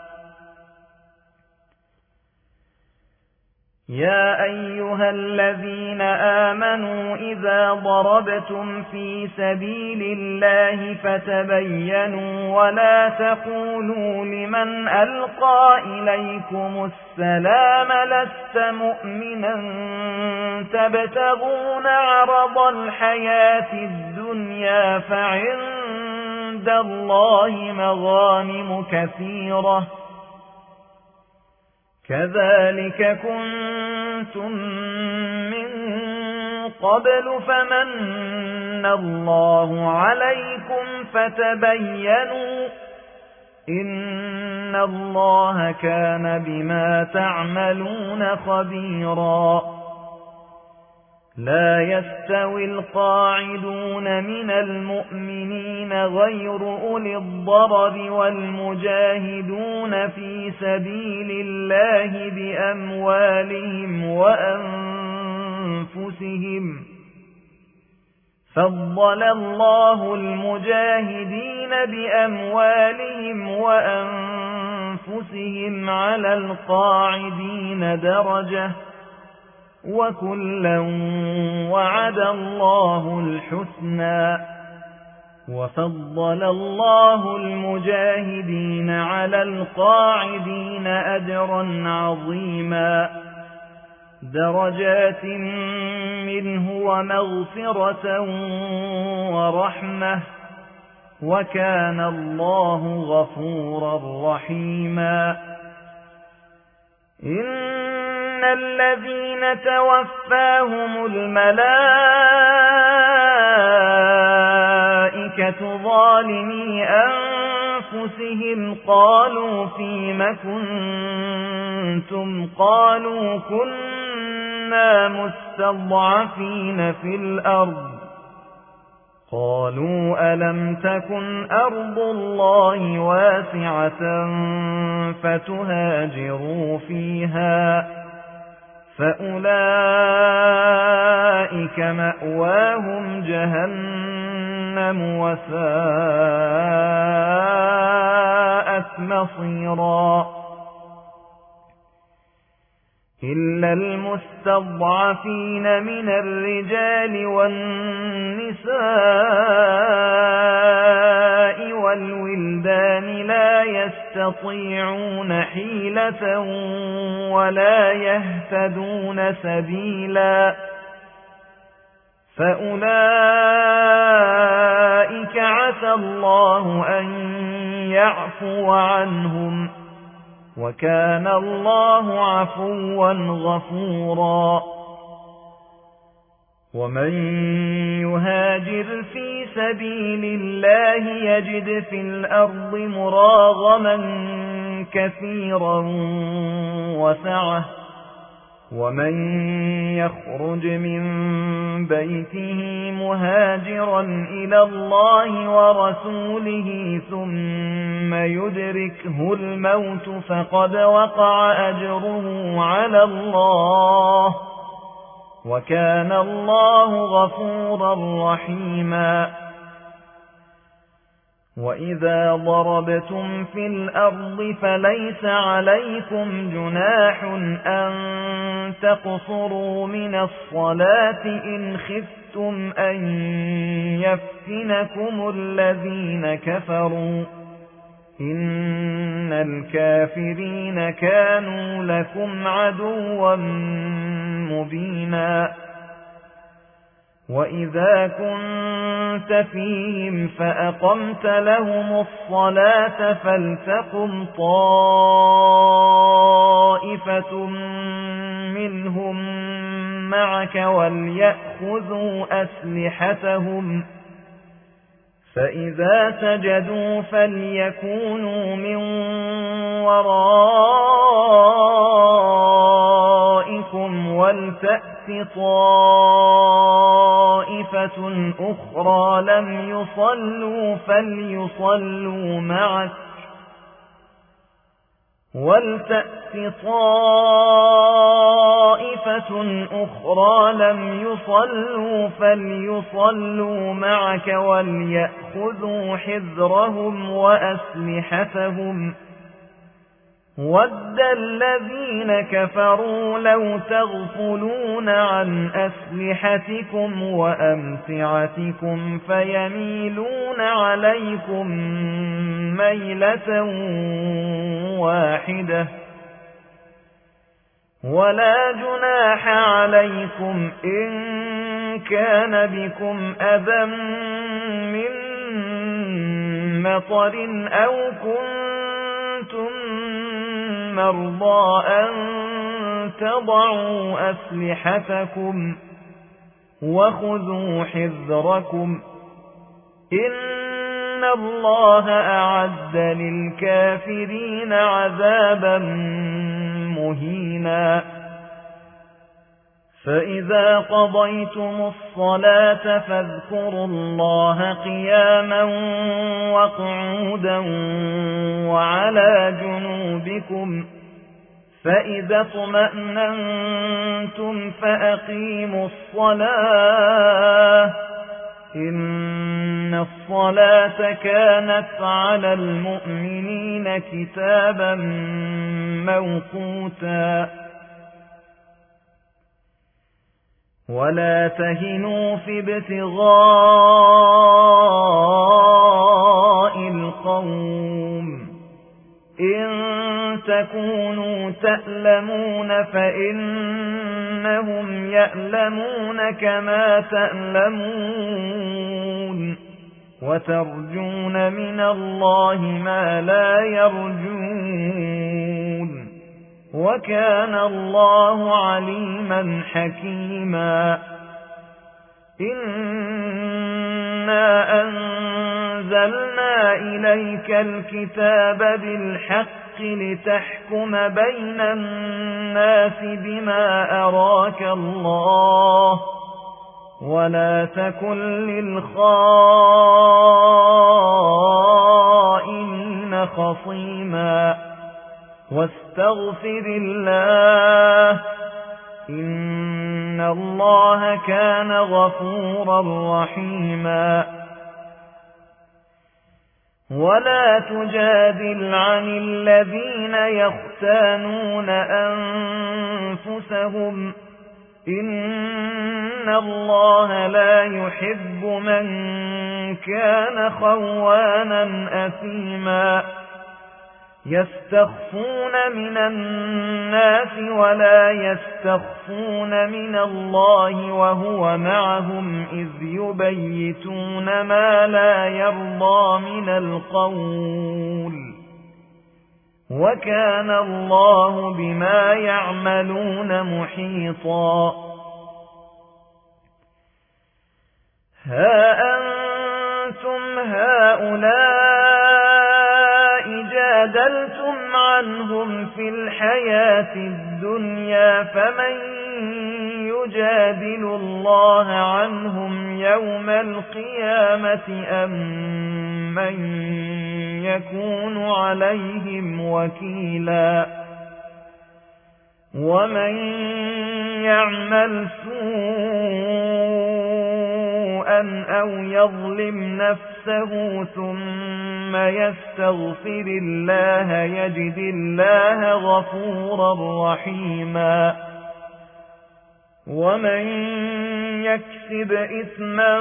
يا أيها الذين آمنوا إذا ضربتم في سبيل الله فتبينوا ولا تقولوا لمن ألقى إليكم السلام لست مؤمنا تبتغون عرض الحياة الدنيا فعند الله مغانم كثيرة كذلك كنتم من قبل فمن الله عليكم فتبينوا إن الله كان بما تعملون خبيرا. لا يستوي القاعدون من المؤمنين غير أولي الضرر والمجاهدون في سبيل الله بأموالهم وأنفسهم، فضل الله المجاهدين بأموالهم وأنفسهم على القاعدين درجة، وكلا وعد الله الحسنى، وفضل الله المجاهدين على القاعدين أجرا عظيما، درجات منه ومغفرة ورحمة، وكان الله غفورا رحيما. إن الذين توفاهم الملائكة ظالمي أنفسهم قالوا فيم كنتم قالوا كنا مستضعفين في الأرض قالوا ألم تكن أرض الله واسعة فتهاجروا فيها فأولئك مأواهم جهنم وساءت مصيرا. إلا المستضعفين من الرجال والنساء والولدان لا يستطيعون حيلة ولا يهتدون سبيلا فأولئك عسى الله أن يعفو عنهم وكان الله عفوا غفورا. ومن يهاجر في سبيل الله يجد في الأرض مراغما كثيرا وسعة ومن يخرج من بيته مهاجرا إلى الله ورسوله ثم يدركه الموت فقد وقع أجره على الله وكان الله غفورا رحيما. وَإِذَا ضَرَبْتُمْ فِي الْأَرْضِ فَلَيْسَ عَلَيْكُمْ جُنَاحٌ أَن تَقْصُرُوا مِنَ الصَّلَاةِ إِنْ خِفْتُمْ أَن يَفْتِنَكُمُ الَّذِينَ كَفَرُوا إِنَّ الْكَافِرِينَ كَانُوا لَكُمْ عَدُوًّا مُبِينًا وَإِذَا كُنْتَ فِيهِمْ فَأَقَمْتَ لَهُمُ الصَّلَاةَ فَلْتَقُمْ طَائِفَةٌ مِنْهُمْ مَعَكَ وَلْيَأْخُذُوا أَسْلِحَتَهُمْ فَإِذَا سَجَدُوا فَلْيَكُونُوا مِنْ وَرَائِكُمْ وَلْتَأْتِ طَائِفَةٌ أُخْرَى لَمْ يُصَلُّوا فَلْيُصَلُّوا مَعَكَ وَلْتَأْتِ طَائِفَةٌ أُخْرَى لَمْ يُصَلُّوا فَلْيُصَلُّوا مَعَكَ وَلْيَأْخُذُوا حِذْرَهُمْ وَأَسْلِحَتَهُمْ وَدَّ الَّذِينَ كَفَرُوا لَوْ تَغْفُلُونَ عَنْ أَسْلِحَتِكُمْ وَأَمْتِعَتِكُمْ فَيَمِيلُونَ عَلَيْكُمْ مَيْلَةً وَاحِدَةً وَلَا جُنَاحَ عَلَيْكُمْ إِن كَانَ بِكُمْ أَذًى مِّن مَّطَرٍ أَوْ كُنتُم مَّرْضَىٰ أَن تَضَعُوا أَسْلِحَتَكُمْ وَخُذُوا حِذْرَكُمْ إِنَّ اللَّهَ أَعَدَّ لِلْكَافِرِينَ عَذَابًا مُهِينًا فَإِذَا قَضَيْتُمُ الصَّلَاةَ فاذكروا اللَّهَ قِيَامًا وَقُعُودًا وَعَلَى جُنُوبِكُمْ فَإِذَا اطْمَأْنَنْتُمْ فَأَقِيمُوا الصَّلَاةَ إِنَّ الصَّلَاةَ كَانَتْ عَلَى الْمُؤْمِنِينَ كِتَابًا مَّوْقُوتًا وَلَا تَهِنُوا فِي ابْتِغَاءِ الْقَوْمِ إِن تَكُونُوا تَأْلَمُونَ فَإِنَّهُمْ يَأْلَمُونَ كَمَا تَأْلَمُونَ وَتَرْجُونَ مِنَ اللَّهِ مَا لَا يَرْجُونَ وَكَانَ اللَّهُ عَلِيمًا حَكِيمًا إِنَّا أَنزَلْنَا إِلَيْكَ الْكِتَابَ بِالْحَقِّ لِتَحْكُمَ بَيْنَ النَّاسِ بِمَا أَرَاكَ اللَّهُ وَلَا تَكُنْ لِلْخَائِنِينَ خَصِيمًا وَاسْتَغْفِرِ اللَّهَ إِنَّ اللَّهَ كَانَ غَفُورًا رَّحِيمًا وَلَا تُجَادِلْ عَنِ الَّذِينَ يَخْتَانُونَ أَنفُسَهُمْ إِنَّ اللَّهَ لا يُحِبُّ مَن كَانَ خَوَّانًا أَثِيمًا يَسْتَخْفُونَ مِنَ النَّاسِ وَلَا يَسْتَخْفُونَ مِنَ اللَّهِ وَهُوَ مَعَهُمْ إِذْ يُبَيِّتُونَ مَا لَا يَرْضَىٰ مِنَ الْقَوْلِ وَكَانَ اللَّهُ بِمَا يَعْمَلُونَ مُحِيطًا هَا أَنتُمْ هَؤُلَاءِ جَادَلْتُمْ عَنْهُمْ فِي الْحَيَاةِ الدُّنْيَا فَمَن يُجَادِلُ اللَّهَ عَنْهُمْ يَوْمَ الْقِيَامَةِ أَمْ مَن يَكُونُ عَلَيْهِمْ وَكِيلًا وَمَن يَعْمَلْ سُوءًا أَوْ يَظْلِمْ نَفْسَهُ نفسه ثم يستغفر الله يجد الله غفورا رحيما ومن يكسب إثما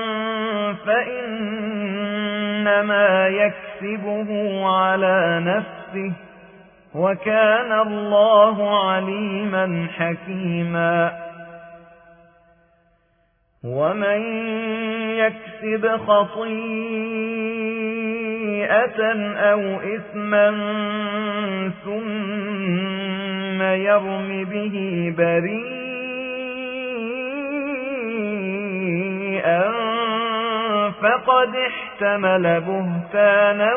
فإنما يكسبه على نفسه وكان الله عليما حكيما ومن يكسب خطيئة أو إثما ثم يرم به بريئا فقد احتمل بهتانا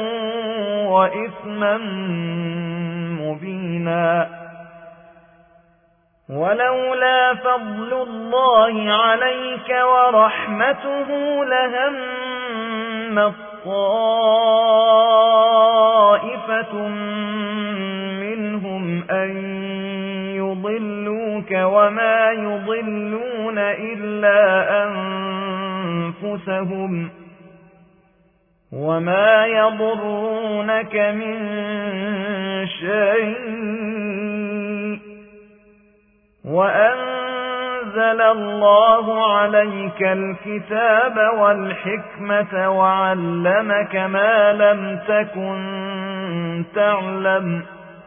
وإثما مبينا ولولا فضل الله عليك ورحمته لهم طائفة منهم أن يضلوك وما يضلون إلا أنفسهم وما يضرونك من شيء وأنزل الله عليك الكتاب والحكمة وعلمك ما لم تكن تعلم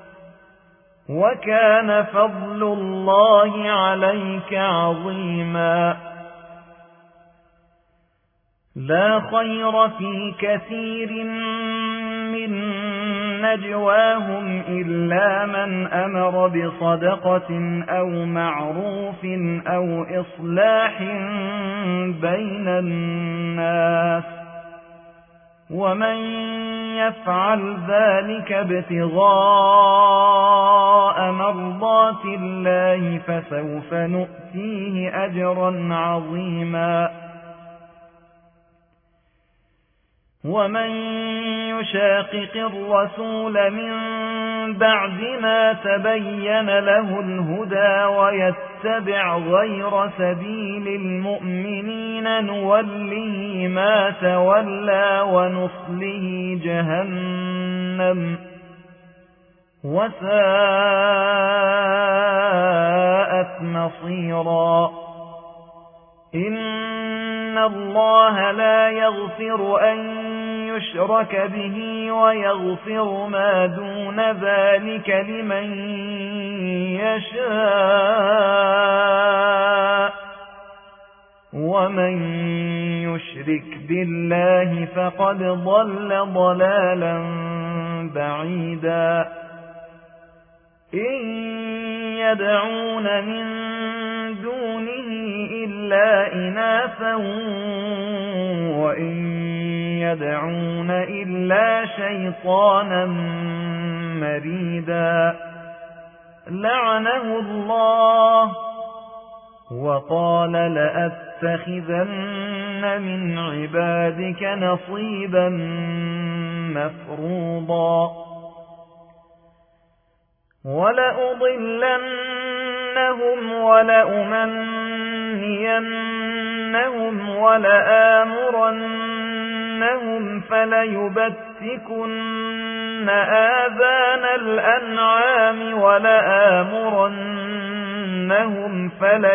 وكان فضل الله عليك عظيما لا خير في كثير من نجواهم إلا من أمر بصدقة أو معروف أو إصلاح بين الناس ومن يفعل ذلك ابتغاء مرضات الله فسوف نؤتيه أجرا عظيما ومن يشاقق الرسول من بعد ما تبين له الهدى ويتبع غير سبيل المؤمنين نوله ما تولى ونصله جهنم وساءت مصيرا إن الله لا يغفر أن يشرك به ويغفر ما دون ذلك لمن يشاء ومن يشرك بالله فقد ضل ضلالا بعيدا إن يدعون من دونه إلا إناثا وإن يدعون إلا شيطانا مريدا لعنه الله وقال لأتخذن من عبادك نصيبا مفروضا ولأضلنهم ولأمنينهم ولآمرنهم فليبتكن آذان الأنعام ولآمرنهم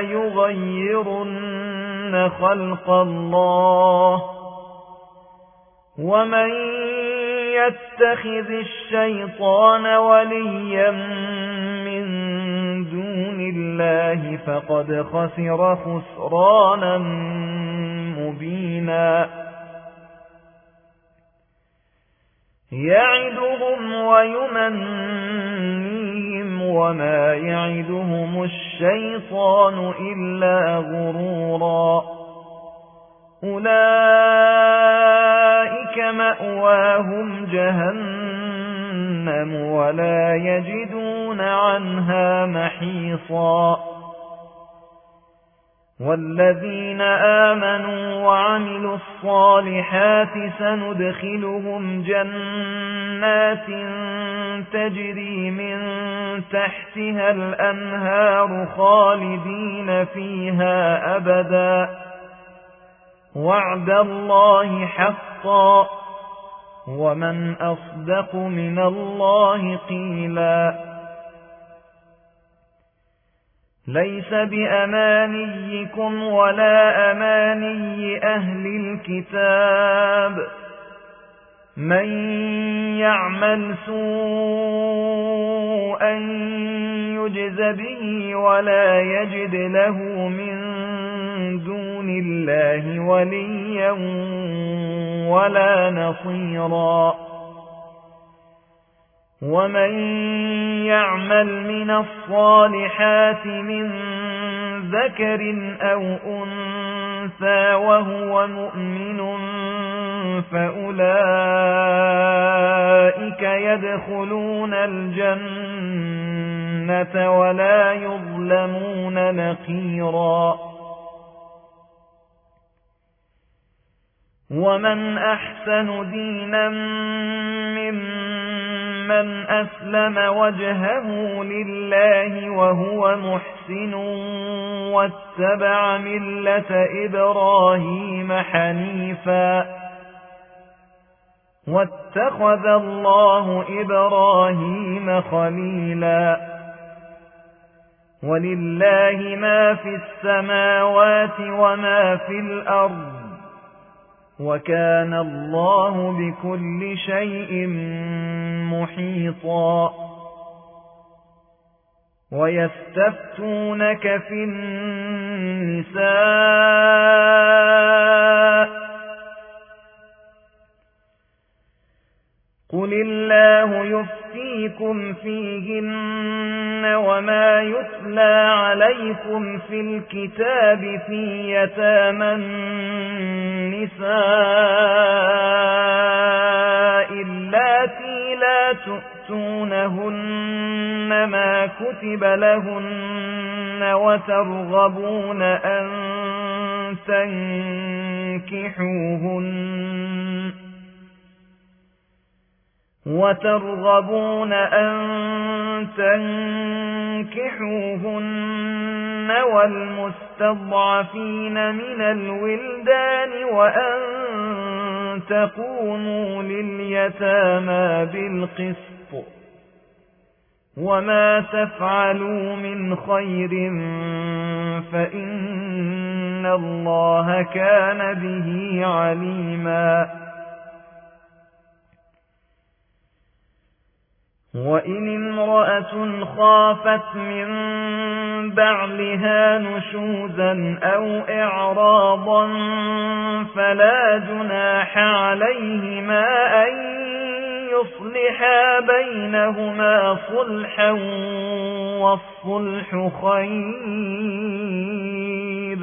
فليغيرن خلق الله ومن يتخذ الشيطان وليا من دون الله فقد خسر خسرانا مبينا يعدهم ويمنيهم وما يعدهم الشيطان إلا غرورا أولئك مأواهم جهنم ولا يجدون عنها محيصا والذين آمنوا وعملوا الصالحات سندخلهم جنات تجري من تحتها الأنهار خالدين فيها أبدا وعد الله حقا ومن أصدق من الله قيلا ليس بأمانيكم ولا أماني أهل الكتاب من يعمل سوءا يجز به ولا يجد له من دون الله وليا ولا نصيرا ومن يعمل من الصالحات من ذكر أو أنثى وهو مؤمن فأولئك يدخلون الجنة ولا يظلمون نقيرا ومن أحسن دينا ممن أسلم وجهه لله وهو محسن واتبع ملة إبراهيم حنيفا واتخذ الله إبراهيم خليلا ولله ما في السماوات وما في الأرض وكان الله بكل شيء محيطا ويستفتونك في النساء قل الله يفتيكم فيهن وما يتلى عليكم في الكتاب في يتامى النساء اللاتي لا تؤتونهن ما كتب لهن وترغبون أن تنكحوهن وترغبون أن تنكحوهن والمستضعفين من الولدان وأن تقوموا لليتامى بالقسط وما تفعلوا من خير فإن الله كان به عليما وإن امرأة خافت من بعلها نشوزا أو إعراضا فلا جناح عليهما أن يصلحا بينهما صلحا والصلح خير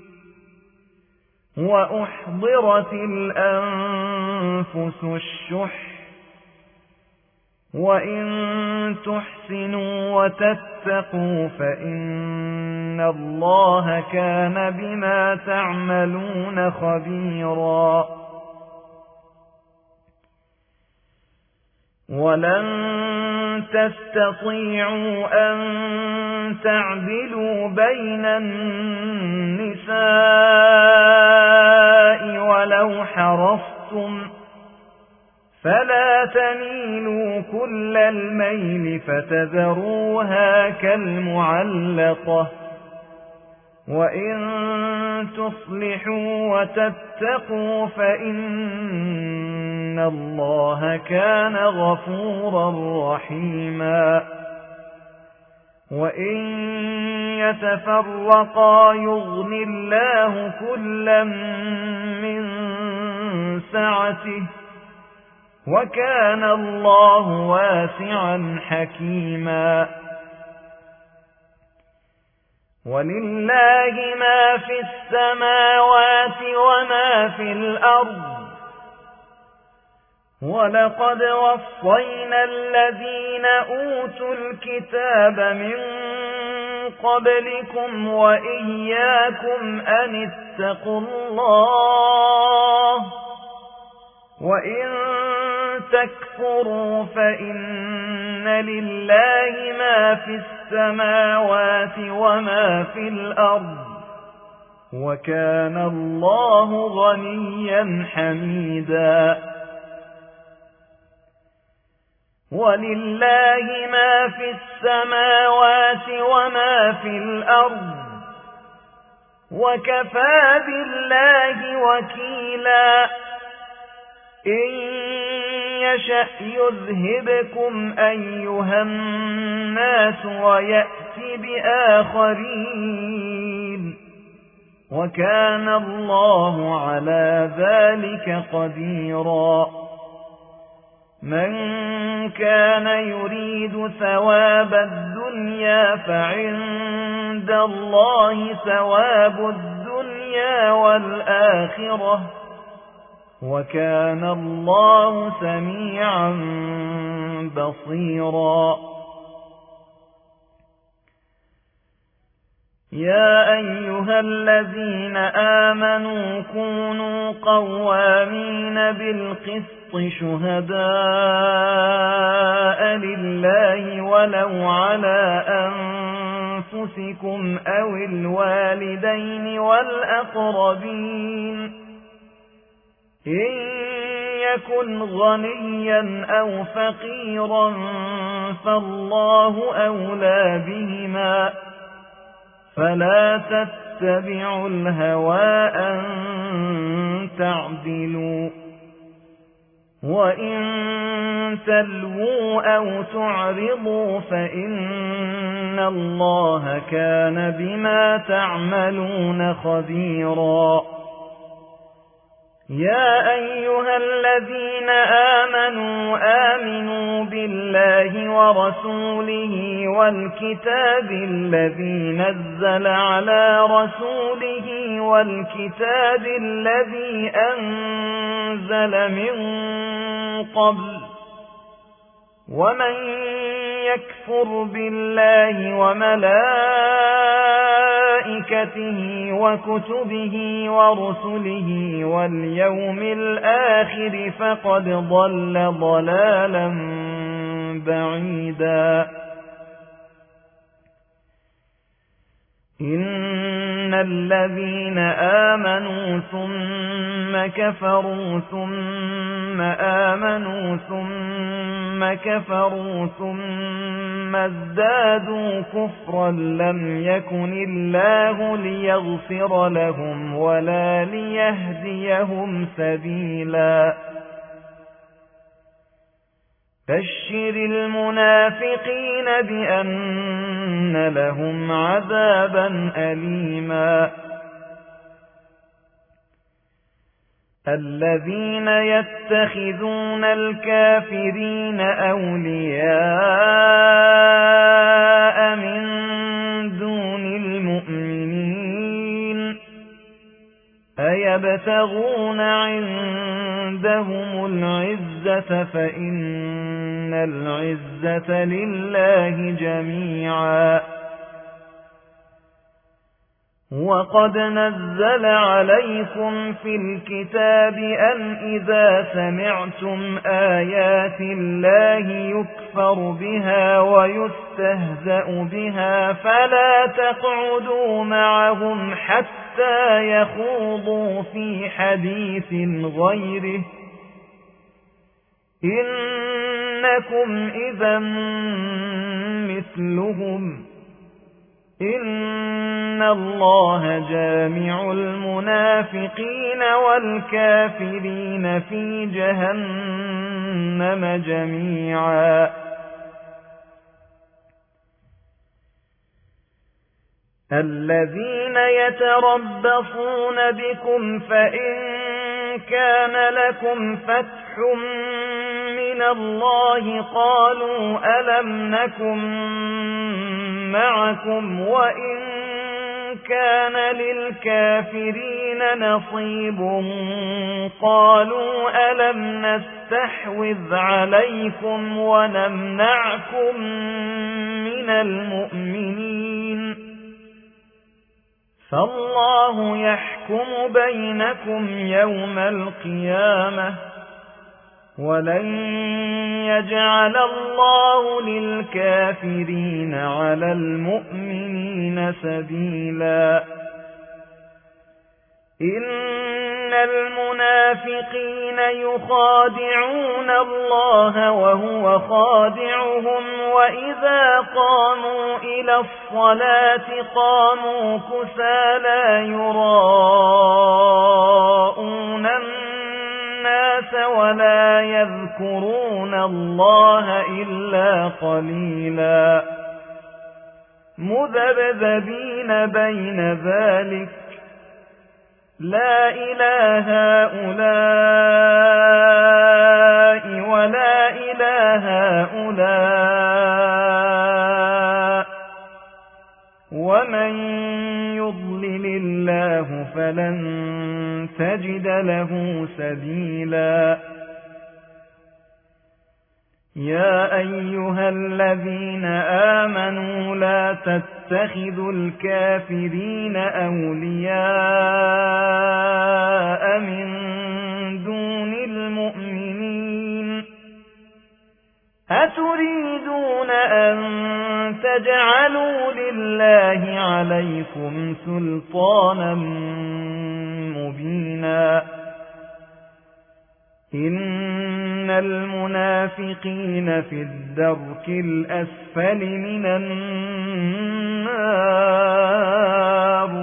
وأحضرت الأنفس الشح وإن تحسنوا وتتقوا فإن الله كان بما تعملون خبيرا ولن تستطيعوا أن تعدلوا بين النساء ولو حرصتم فلا تميلوا كل الميل فتذروها كالمعلقة وإن تصلحوا وتتقوا فإن الله كان غفورا رحيما وإن يتفرقا يغن الله كلا من سعته وكان الله واسعا حكيما ولله ما في السماوات وما في الأرض ولقد وصينا الذين أوتوا الكتاب من قبلكم وإياكم أن اتقوا الله وإن تكفروا فإن لله ما في السماوات وما في الأرض وكان الله غنيا حميدا. ولله ما في السماوات وما في الأرض وكفى بالله وكيلا. إن يشأ يذهبكم أيها الناس ويأتي بآخرين وكان الله على ذلك قديرا. من كان يريد ثواب الدنيا فعند الله ثواب الدنيا والآخرة وكان الله سميعا بصيرا. يا أيها الذين آمنوا كونوا قوامين بالقسط شهداء لله ولو على أنفسكم أو الوالدين والأقربين إن يكن غنيا أو فقيرا فالله أولى بهما فلا تتبعوا الهوى أن تعدلوا وإن تلووا أو تعرضوا فإن الله كان بما تعملون خبيرا. يا أيها الذين آمنوا آمنوا بالله ورسوله والكتاب الذي نزل على رسوله والكتاب الذي أنزل من قبل ومن يكفر بالله وملائكته وكتبه ورسله واليوم الآخر فقد ضل ضلالا بعيدا. إن الذين آمنوا ثم كفروا ثم آمنوا ثم كفروا ثم ازدادوا كفرا لم يكن الله ليغفر لهم ولا ليهديهم سبيلا. بشر المنافقين بأن لهم عذابا أليما. الذين يتخذون الكافرين أولياء من دون المؤمنين أيبتغون عندهم العزة فإن العزة لله جميعا. وقد نزل عليكم في الكتاب أن إذا سمعتم آيات الله يكفر بها ويستهزأ بها فلا تقعدوا معهم حتى يخوضوا في حديث غيره إنكم إذا مثلهم إن الله جامع المنافقين والكافرين في جهنم جميعا. الذين يتربصون بكم فإن كان لكم فتح من الله قالوا ألم نكن معكم وإن كان للكافرين نصيب قالوا ألم نستحوذ عليكم ونمنعكم من المؤمنين فالله يحكم بينكم يوم القيامة ولن يجعل الله للكافرين على المؤمنين سبيلا. إن المنافقين يخادعون الله وهو خادعهم وإذا قاموا إلى الصلاة قاموا كسالى يراءون الناس ولا يذكرون الله إلا قليلا مذبذبين بين ذلك لا إله هؤلاء ولا إله هؤلاء ومن يضلل الله فلن تجد له سبيلا يا أيها الذين آمنوا لا تتخذوا الكافرين أولياء من دون المؤمنين أتريدون أن تجعلوا لله عليكم سلطانا مبينا إن المنافقين في الدرك الأسفل من النار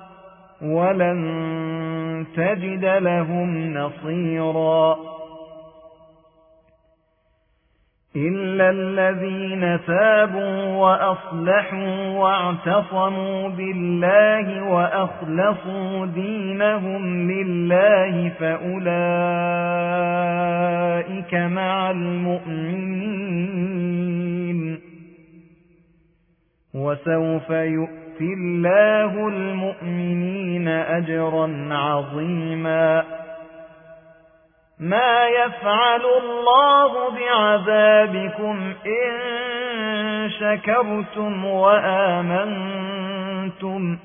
ولن تجد لهم نصيرا إلا الذين تابوا وأصلحوا واعتصموا بالله وأخلصوا دينهم لله فأولئك مع المؤمنين وسوف يؤتي الله المؤمنين أجرا عظيما ما يفعل الله بعذابكم إن شكرتم وآمنتم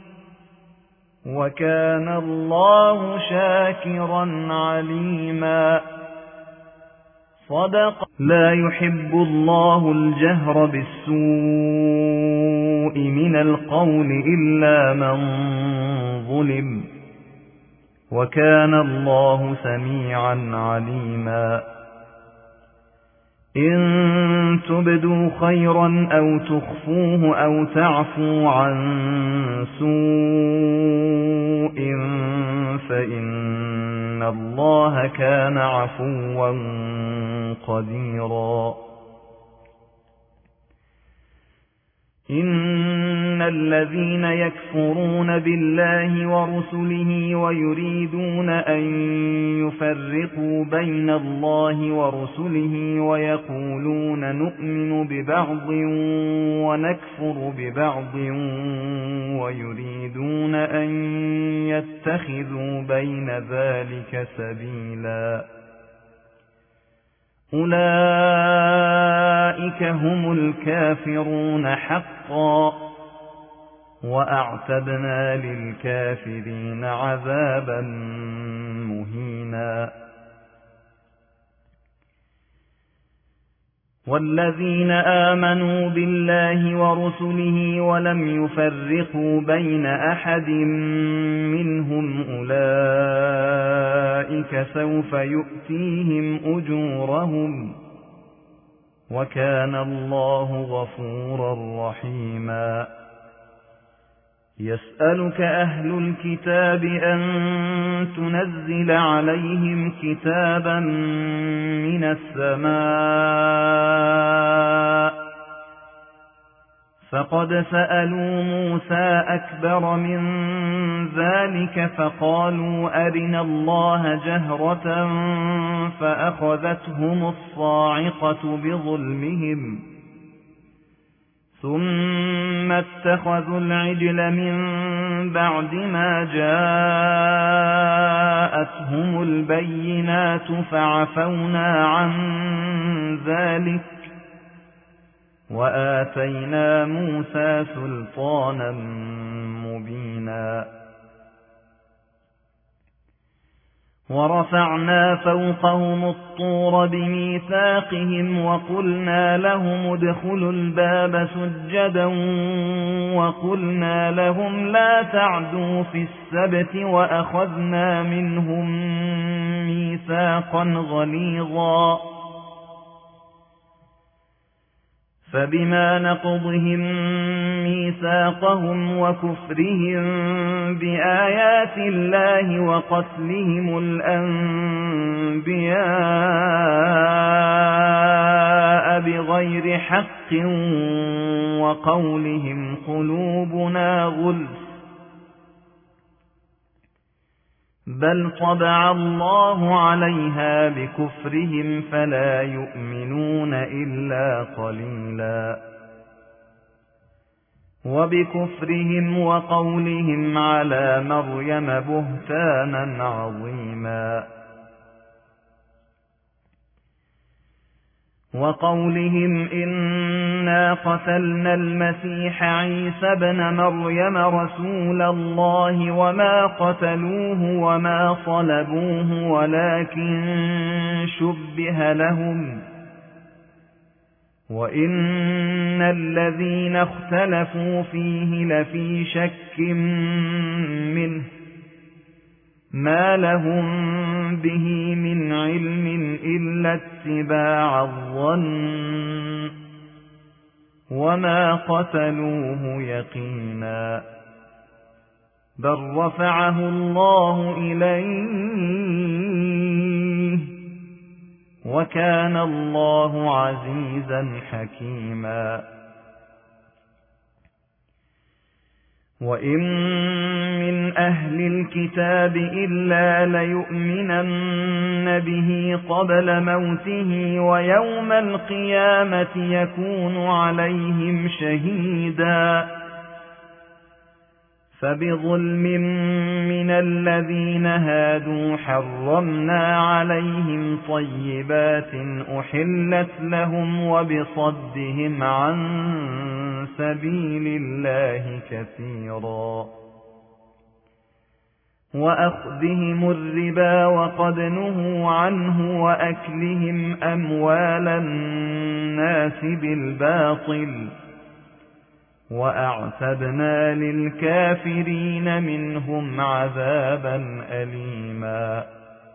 وكان الله شاكرا عليما صدق لا يحب الله الجهر بالسوء من القول إلا من ظلم وكان الله سميعا عليما إن تبدوا خيرا أو تخفوه أو تعفوا عن سوء فإن الله كان عفوا قديرا إن الذين يكفرون بالله ورسله ويريدون أن يفرقوا بين الله ورسله ويقولون نؤمن ببعض ونكفر ببعض ويريدون أن يتخذوا بين ذلك سبيلا أولئك هم الكافرون حقا وأعتدنا للكافرين عذابا مهينا والذين آمنوا بالله ورسله ولم يفرقوا بين أحد منهم أولئك سوف يؤتيهم أجورهم وكان الله غفورا رحيما يسألك أهل الكتاب أن تنزل عليهم كتابا من السماء فقد سألوا موسى أكبر من ذلك فقالوا أرنا الله جهرة فأخذتهم الصاعقة بظلمهم ثم اتخذوا العجل من بعد ما جاءتهم البينات فعفونا عن ذلك وآتينا موسى سلطانا مبينا ورفعنا فوقهم الطور بميثاقهم وقلنا لهم ادخلوا الباب سجدا وقلنا لهم لا تعدوا في السبت وأخذنا منهم ميثاقا غليظا فبما نقضهم ميثاقهم وكفرهم بآيات الله وقتلهم الأنبياء بغير حق وقولهم قلوبنا غلف بل طبع الله عليها بكفرهم فلا يؤمنون إلا قليلا وبكفرهم وقولهم على مريم بهتانا عظيما وقولهم إنا قتلنا المسيح عيسى ابن مريم رسول الله وما قتلوه وما صلبوه ولكن شبه لهم وإن الذين اختلفوا فيه لفي شك منه ما لهم به من علم إلا اتباع الظن وما قتلوه يقينا بل رفعه الله إليه وكان الله عزيزا حكيما وإن من أهل الكتاب إلا ليؤمنن به قبل موته ويوم القيامة يكون عليهم شهيدا فبظلم من الذين هادوا حرمنا عليهم طيبات أحلت لهم وبصدهم عن سبيل الله كثيرا وأخذهم الربا وقد نهوا عنه وأكلهم أموال الناس بالباطل وأعتدنا للكافرين منهم عذابا أليما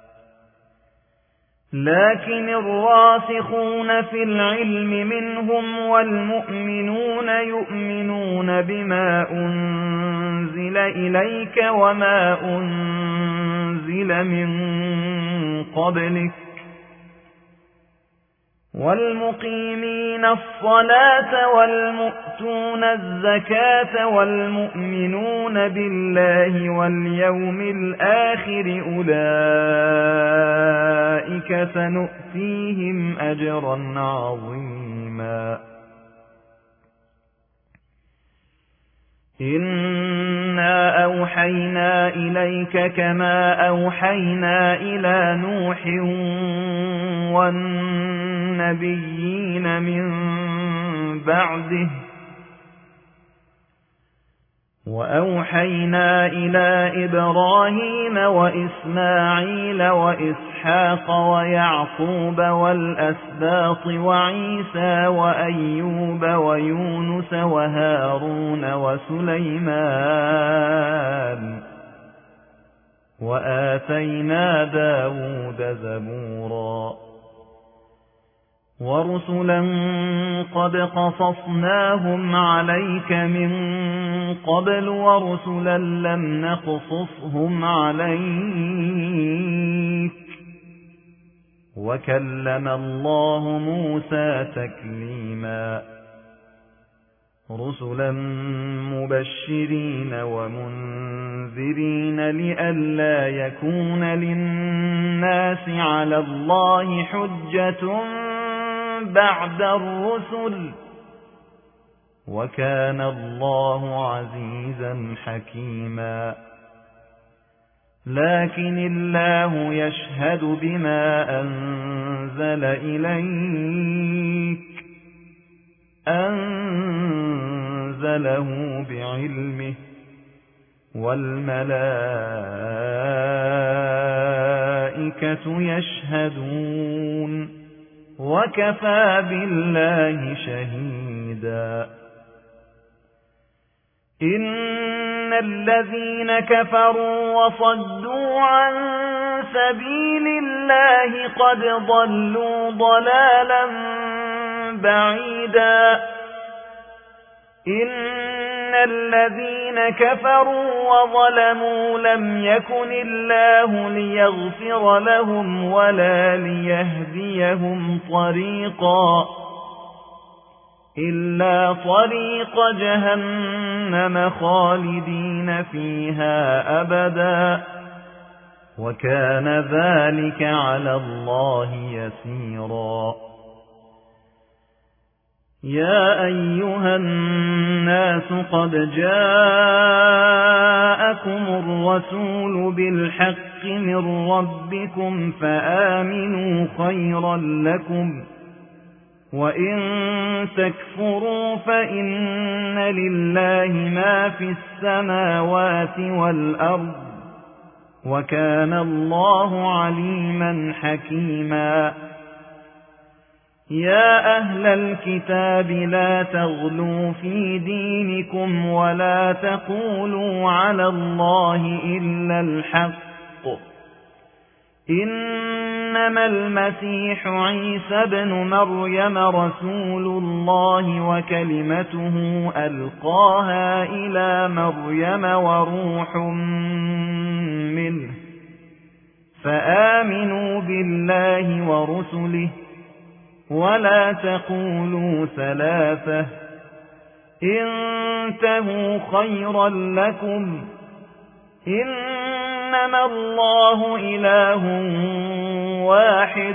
لكن الراسخون في العلم منهم والمؤمنون يؤمنون بما أنزل إليك وما أنزل من قبلك والمقيمين الصلاة والمؤتون الزكاة والمؤمنون بالله واليوم الآخر أولئك سنؤتيهم أجرا عظيما إنا أوحينا إليك كما أوحينا إلى نوح والنبيين من بعده وأوحينا إلى إبراهيم وإسماعيل وإسحاق ويعقوب والأسباط وعيسى وأيوب ويونس وهارون وسليمان وآتينا داود زبورا ورسلا قد قصصناهم عليك من قبل ورسلا لم نقصصهم عليك وكلم الله موسى تكليما رسلا مبشرين ومنذرين لئلا يكون للناس على الله حجة بعد الرسل وكان الله عزيزا حكيما لكن الله يشهد بما أنزل إليك أنزله بعلمه والملائكة وَالْمَلَائِكَةُ يَشْهَدُونَ وَكَفَى بِاللَّهِ شَهِيدًا إِنَّ الَّذِينَ كَفَرُوا وَصَدُّوا عَن سَبِيلِ اللَّهِ قَدْ ضَلُّوا ضَلَالًا بَعِيدًا إِنَّ الَّذِينَ كَفَرُوا وَظَلَمُوا لَمْ يَكُنِ اللَّهُ لِيَغْفِرَ لَهُمْ وَلَا لِيَهْدِيَهُمْ طَرِيقًا إِلَّا طَرِيقَ جَهَنَّمَ خَالِدِينَ فِيهَا أَبَدًا وَكَانَ ذَلِكَ عَلَى اللَّهِ يَسِيرًا يَا أَيُّهَا النَّاسُ قَدْ جَاءَكُمُ الرَّسُولُ بِالْحَقِّ مِنْ رَبِّكُمْ فَآمِنُوا خَيْرًا لَكُمْ وَإِن تَكْفُرُوا فَإِنَّ لِلَّهِ مَا فِي السَّمَاوَاتِ وَالْأَرْضِ وَكَانَ اللَّهُ عَلِيمًا حَكِيمًا يَا أَهْلَ الْكِتَابِ لَا تَغْلُوا فِي دِينِكُمْ وَلَا تَقُولُوا عَلَى اللَّهِ إِلَّا الْحَقَّ إِنَّمَا الْمَسِيحُ عِيسَى ابْنُ مَرْيَمَ رَسُولُ اللَّهِ وَكَلِمَتُهُ أَلْقَاهَا إِلَى مَرْيَمَ وَرُوحٌ مِّنْهُ فَآمِنُوا بِاللَّهِ وَرُسُلِهِ وَلَا تَقُولُوا ثَلَاثَةٌ انتهوا خَيْرًا لَكُمْ إِنَّمَا اللَّهُ إِلَٰهٌ وَاحِدٌ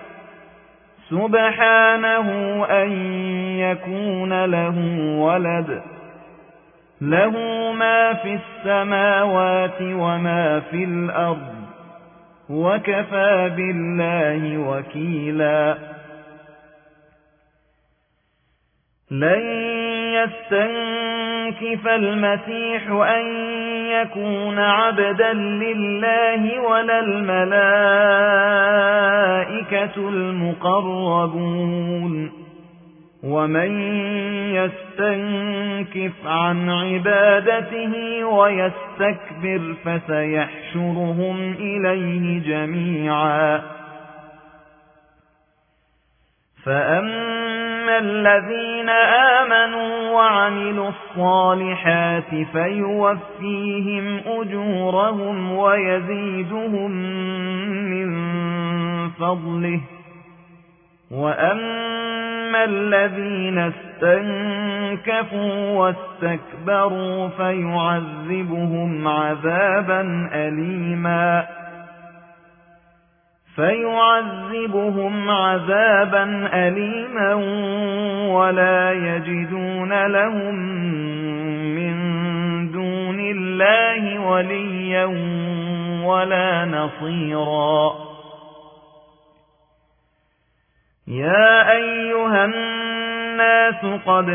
سُبْحَانَهُ أَن يَكُونَ لَهُ وَلَدٌ لَهُ مَا فِي السَّمَاوَاتِ وَمَا فِي الْأَرْضِ وَكَفَى بِاللَّهِ وَكِيلًا لَن يستنكف المسيح أن يكون عبدا لله ولا الملائكة المقربون ومن يستنكف عن عبادته ويستكبر فسيحشرهم إليه جميعا فأما الذين آمنوا وعملوا الصالحات فيوفيهم أجورهم ويزيدهم من فضله وأما الذين استنكفوا واستكبروا فيعذبهم عذابا أليما فيعذبهم عذابا أليما ولا يجدون لهم من دون الله وليا ولا نصيرا يا أيها الناس قد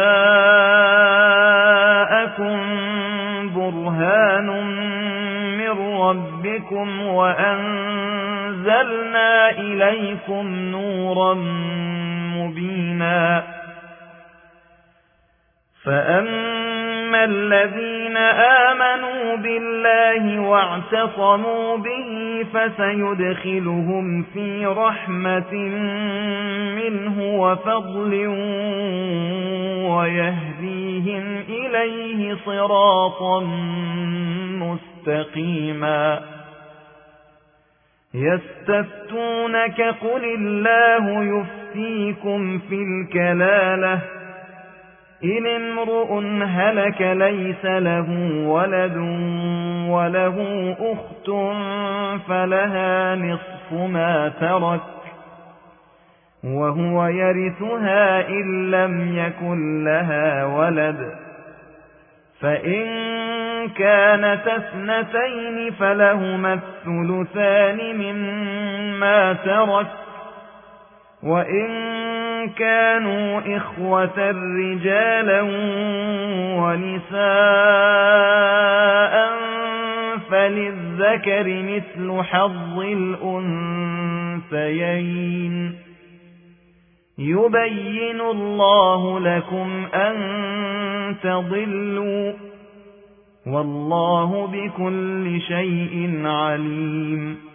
جاءكم برهان من ربكم وأنزلنا إليكم نورا مبينا فأما الذين آمنوا بالله واعتصموا به فسيدخلهم في رحمة منه وفضل ويهديهم إليه صراطا مستقيما يستفتونك قل الله يفتيكم في الكلالة إن امرؤ هلك ليس له ولد وله أخت فلها نصف ما ترك وهو يرثها إن لم يكن لها ولد فإن كانت اثنتين فلهما الثلثان مما ترك وإن كانوا إخوة رجالا ونساء فللذكر للذكر مثل حظ الأنثيين يبين الله لكم أن تضلوا والله بكل شيء عليم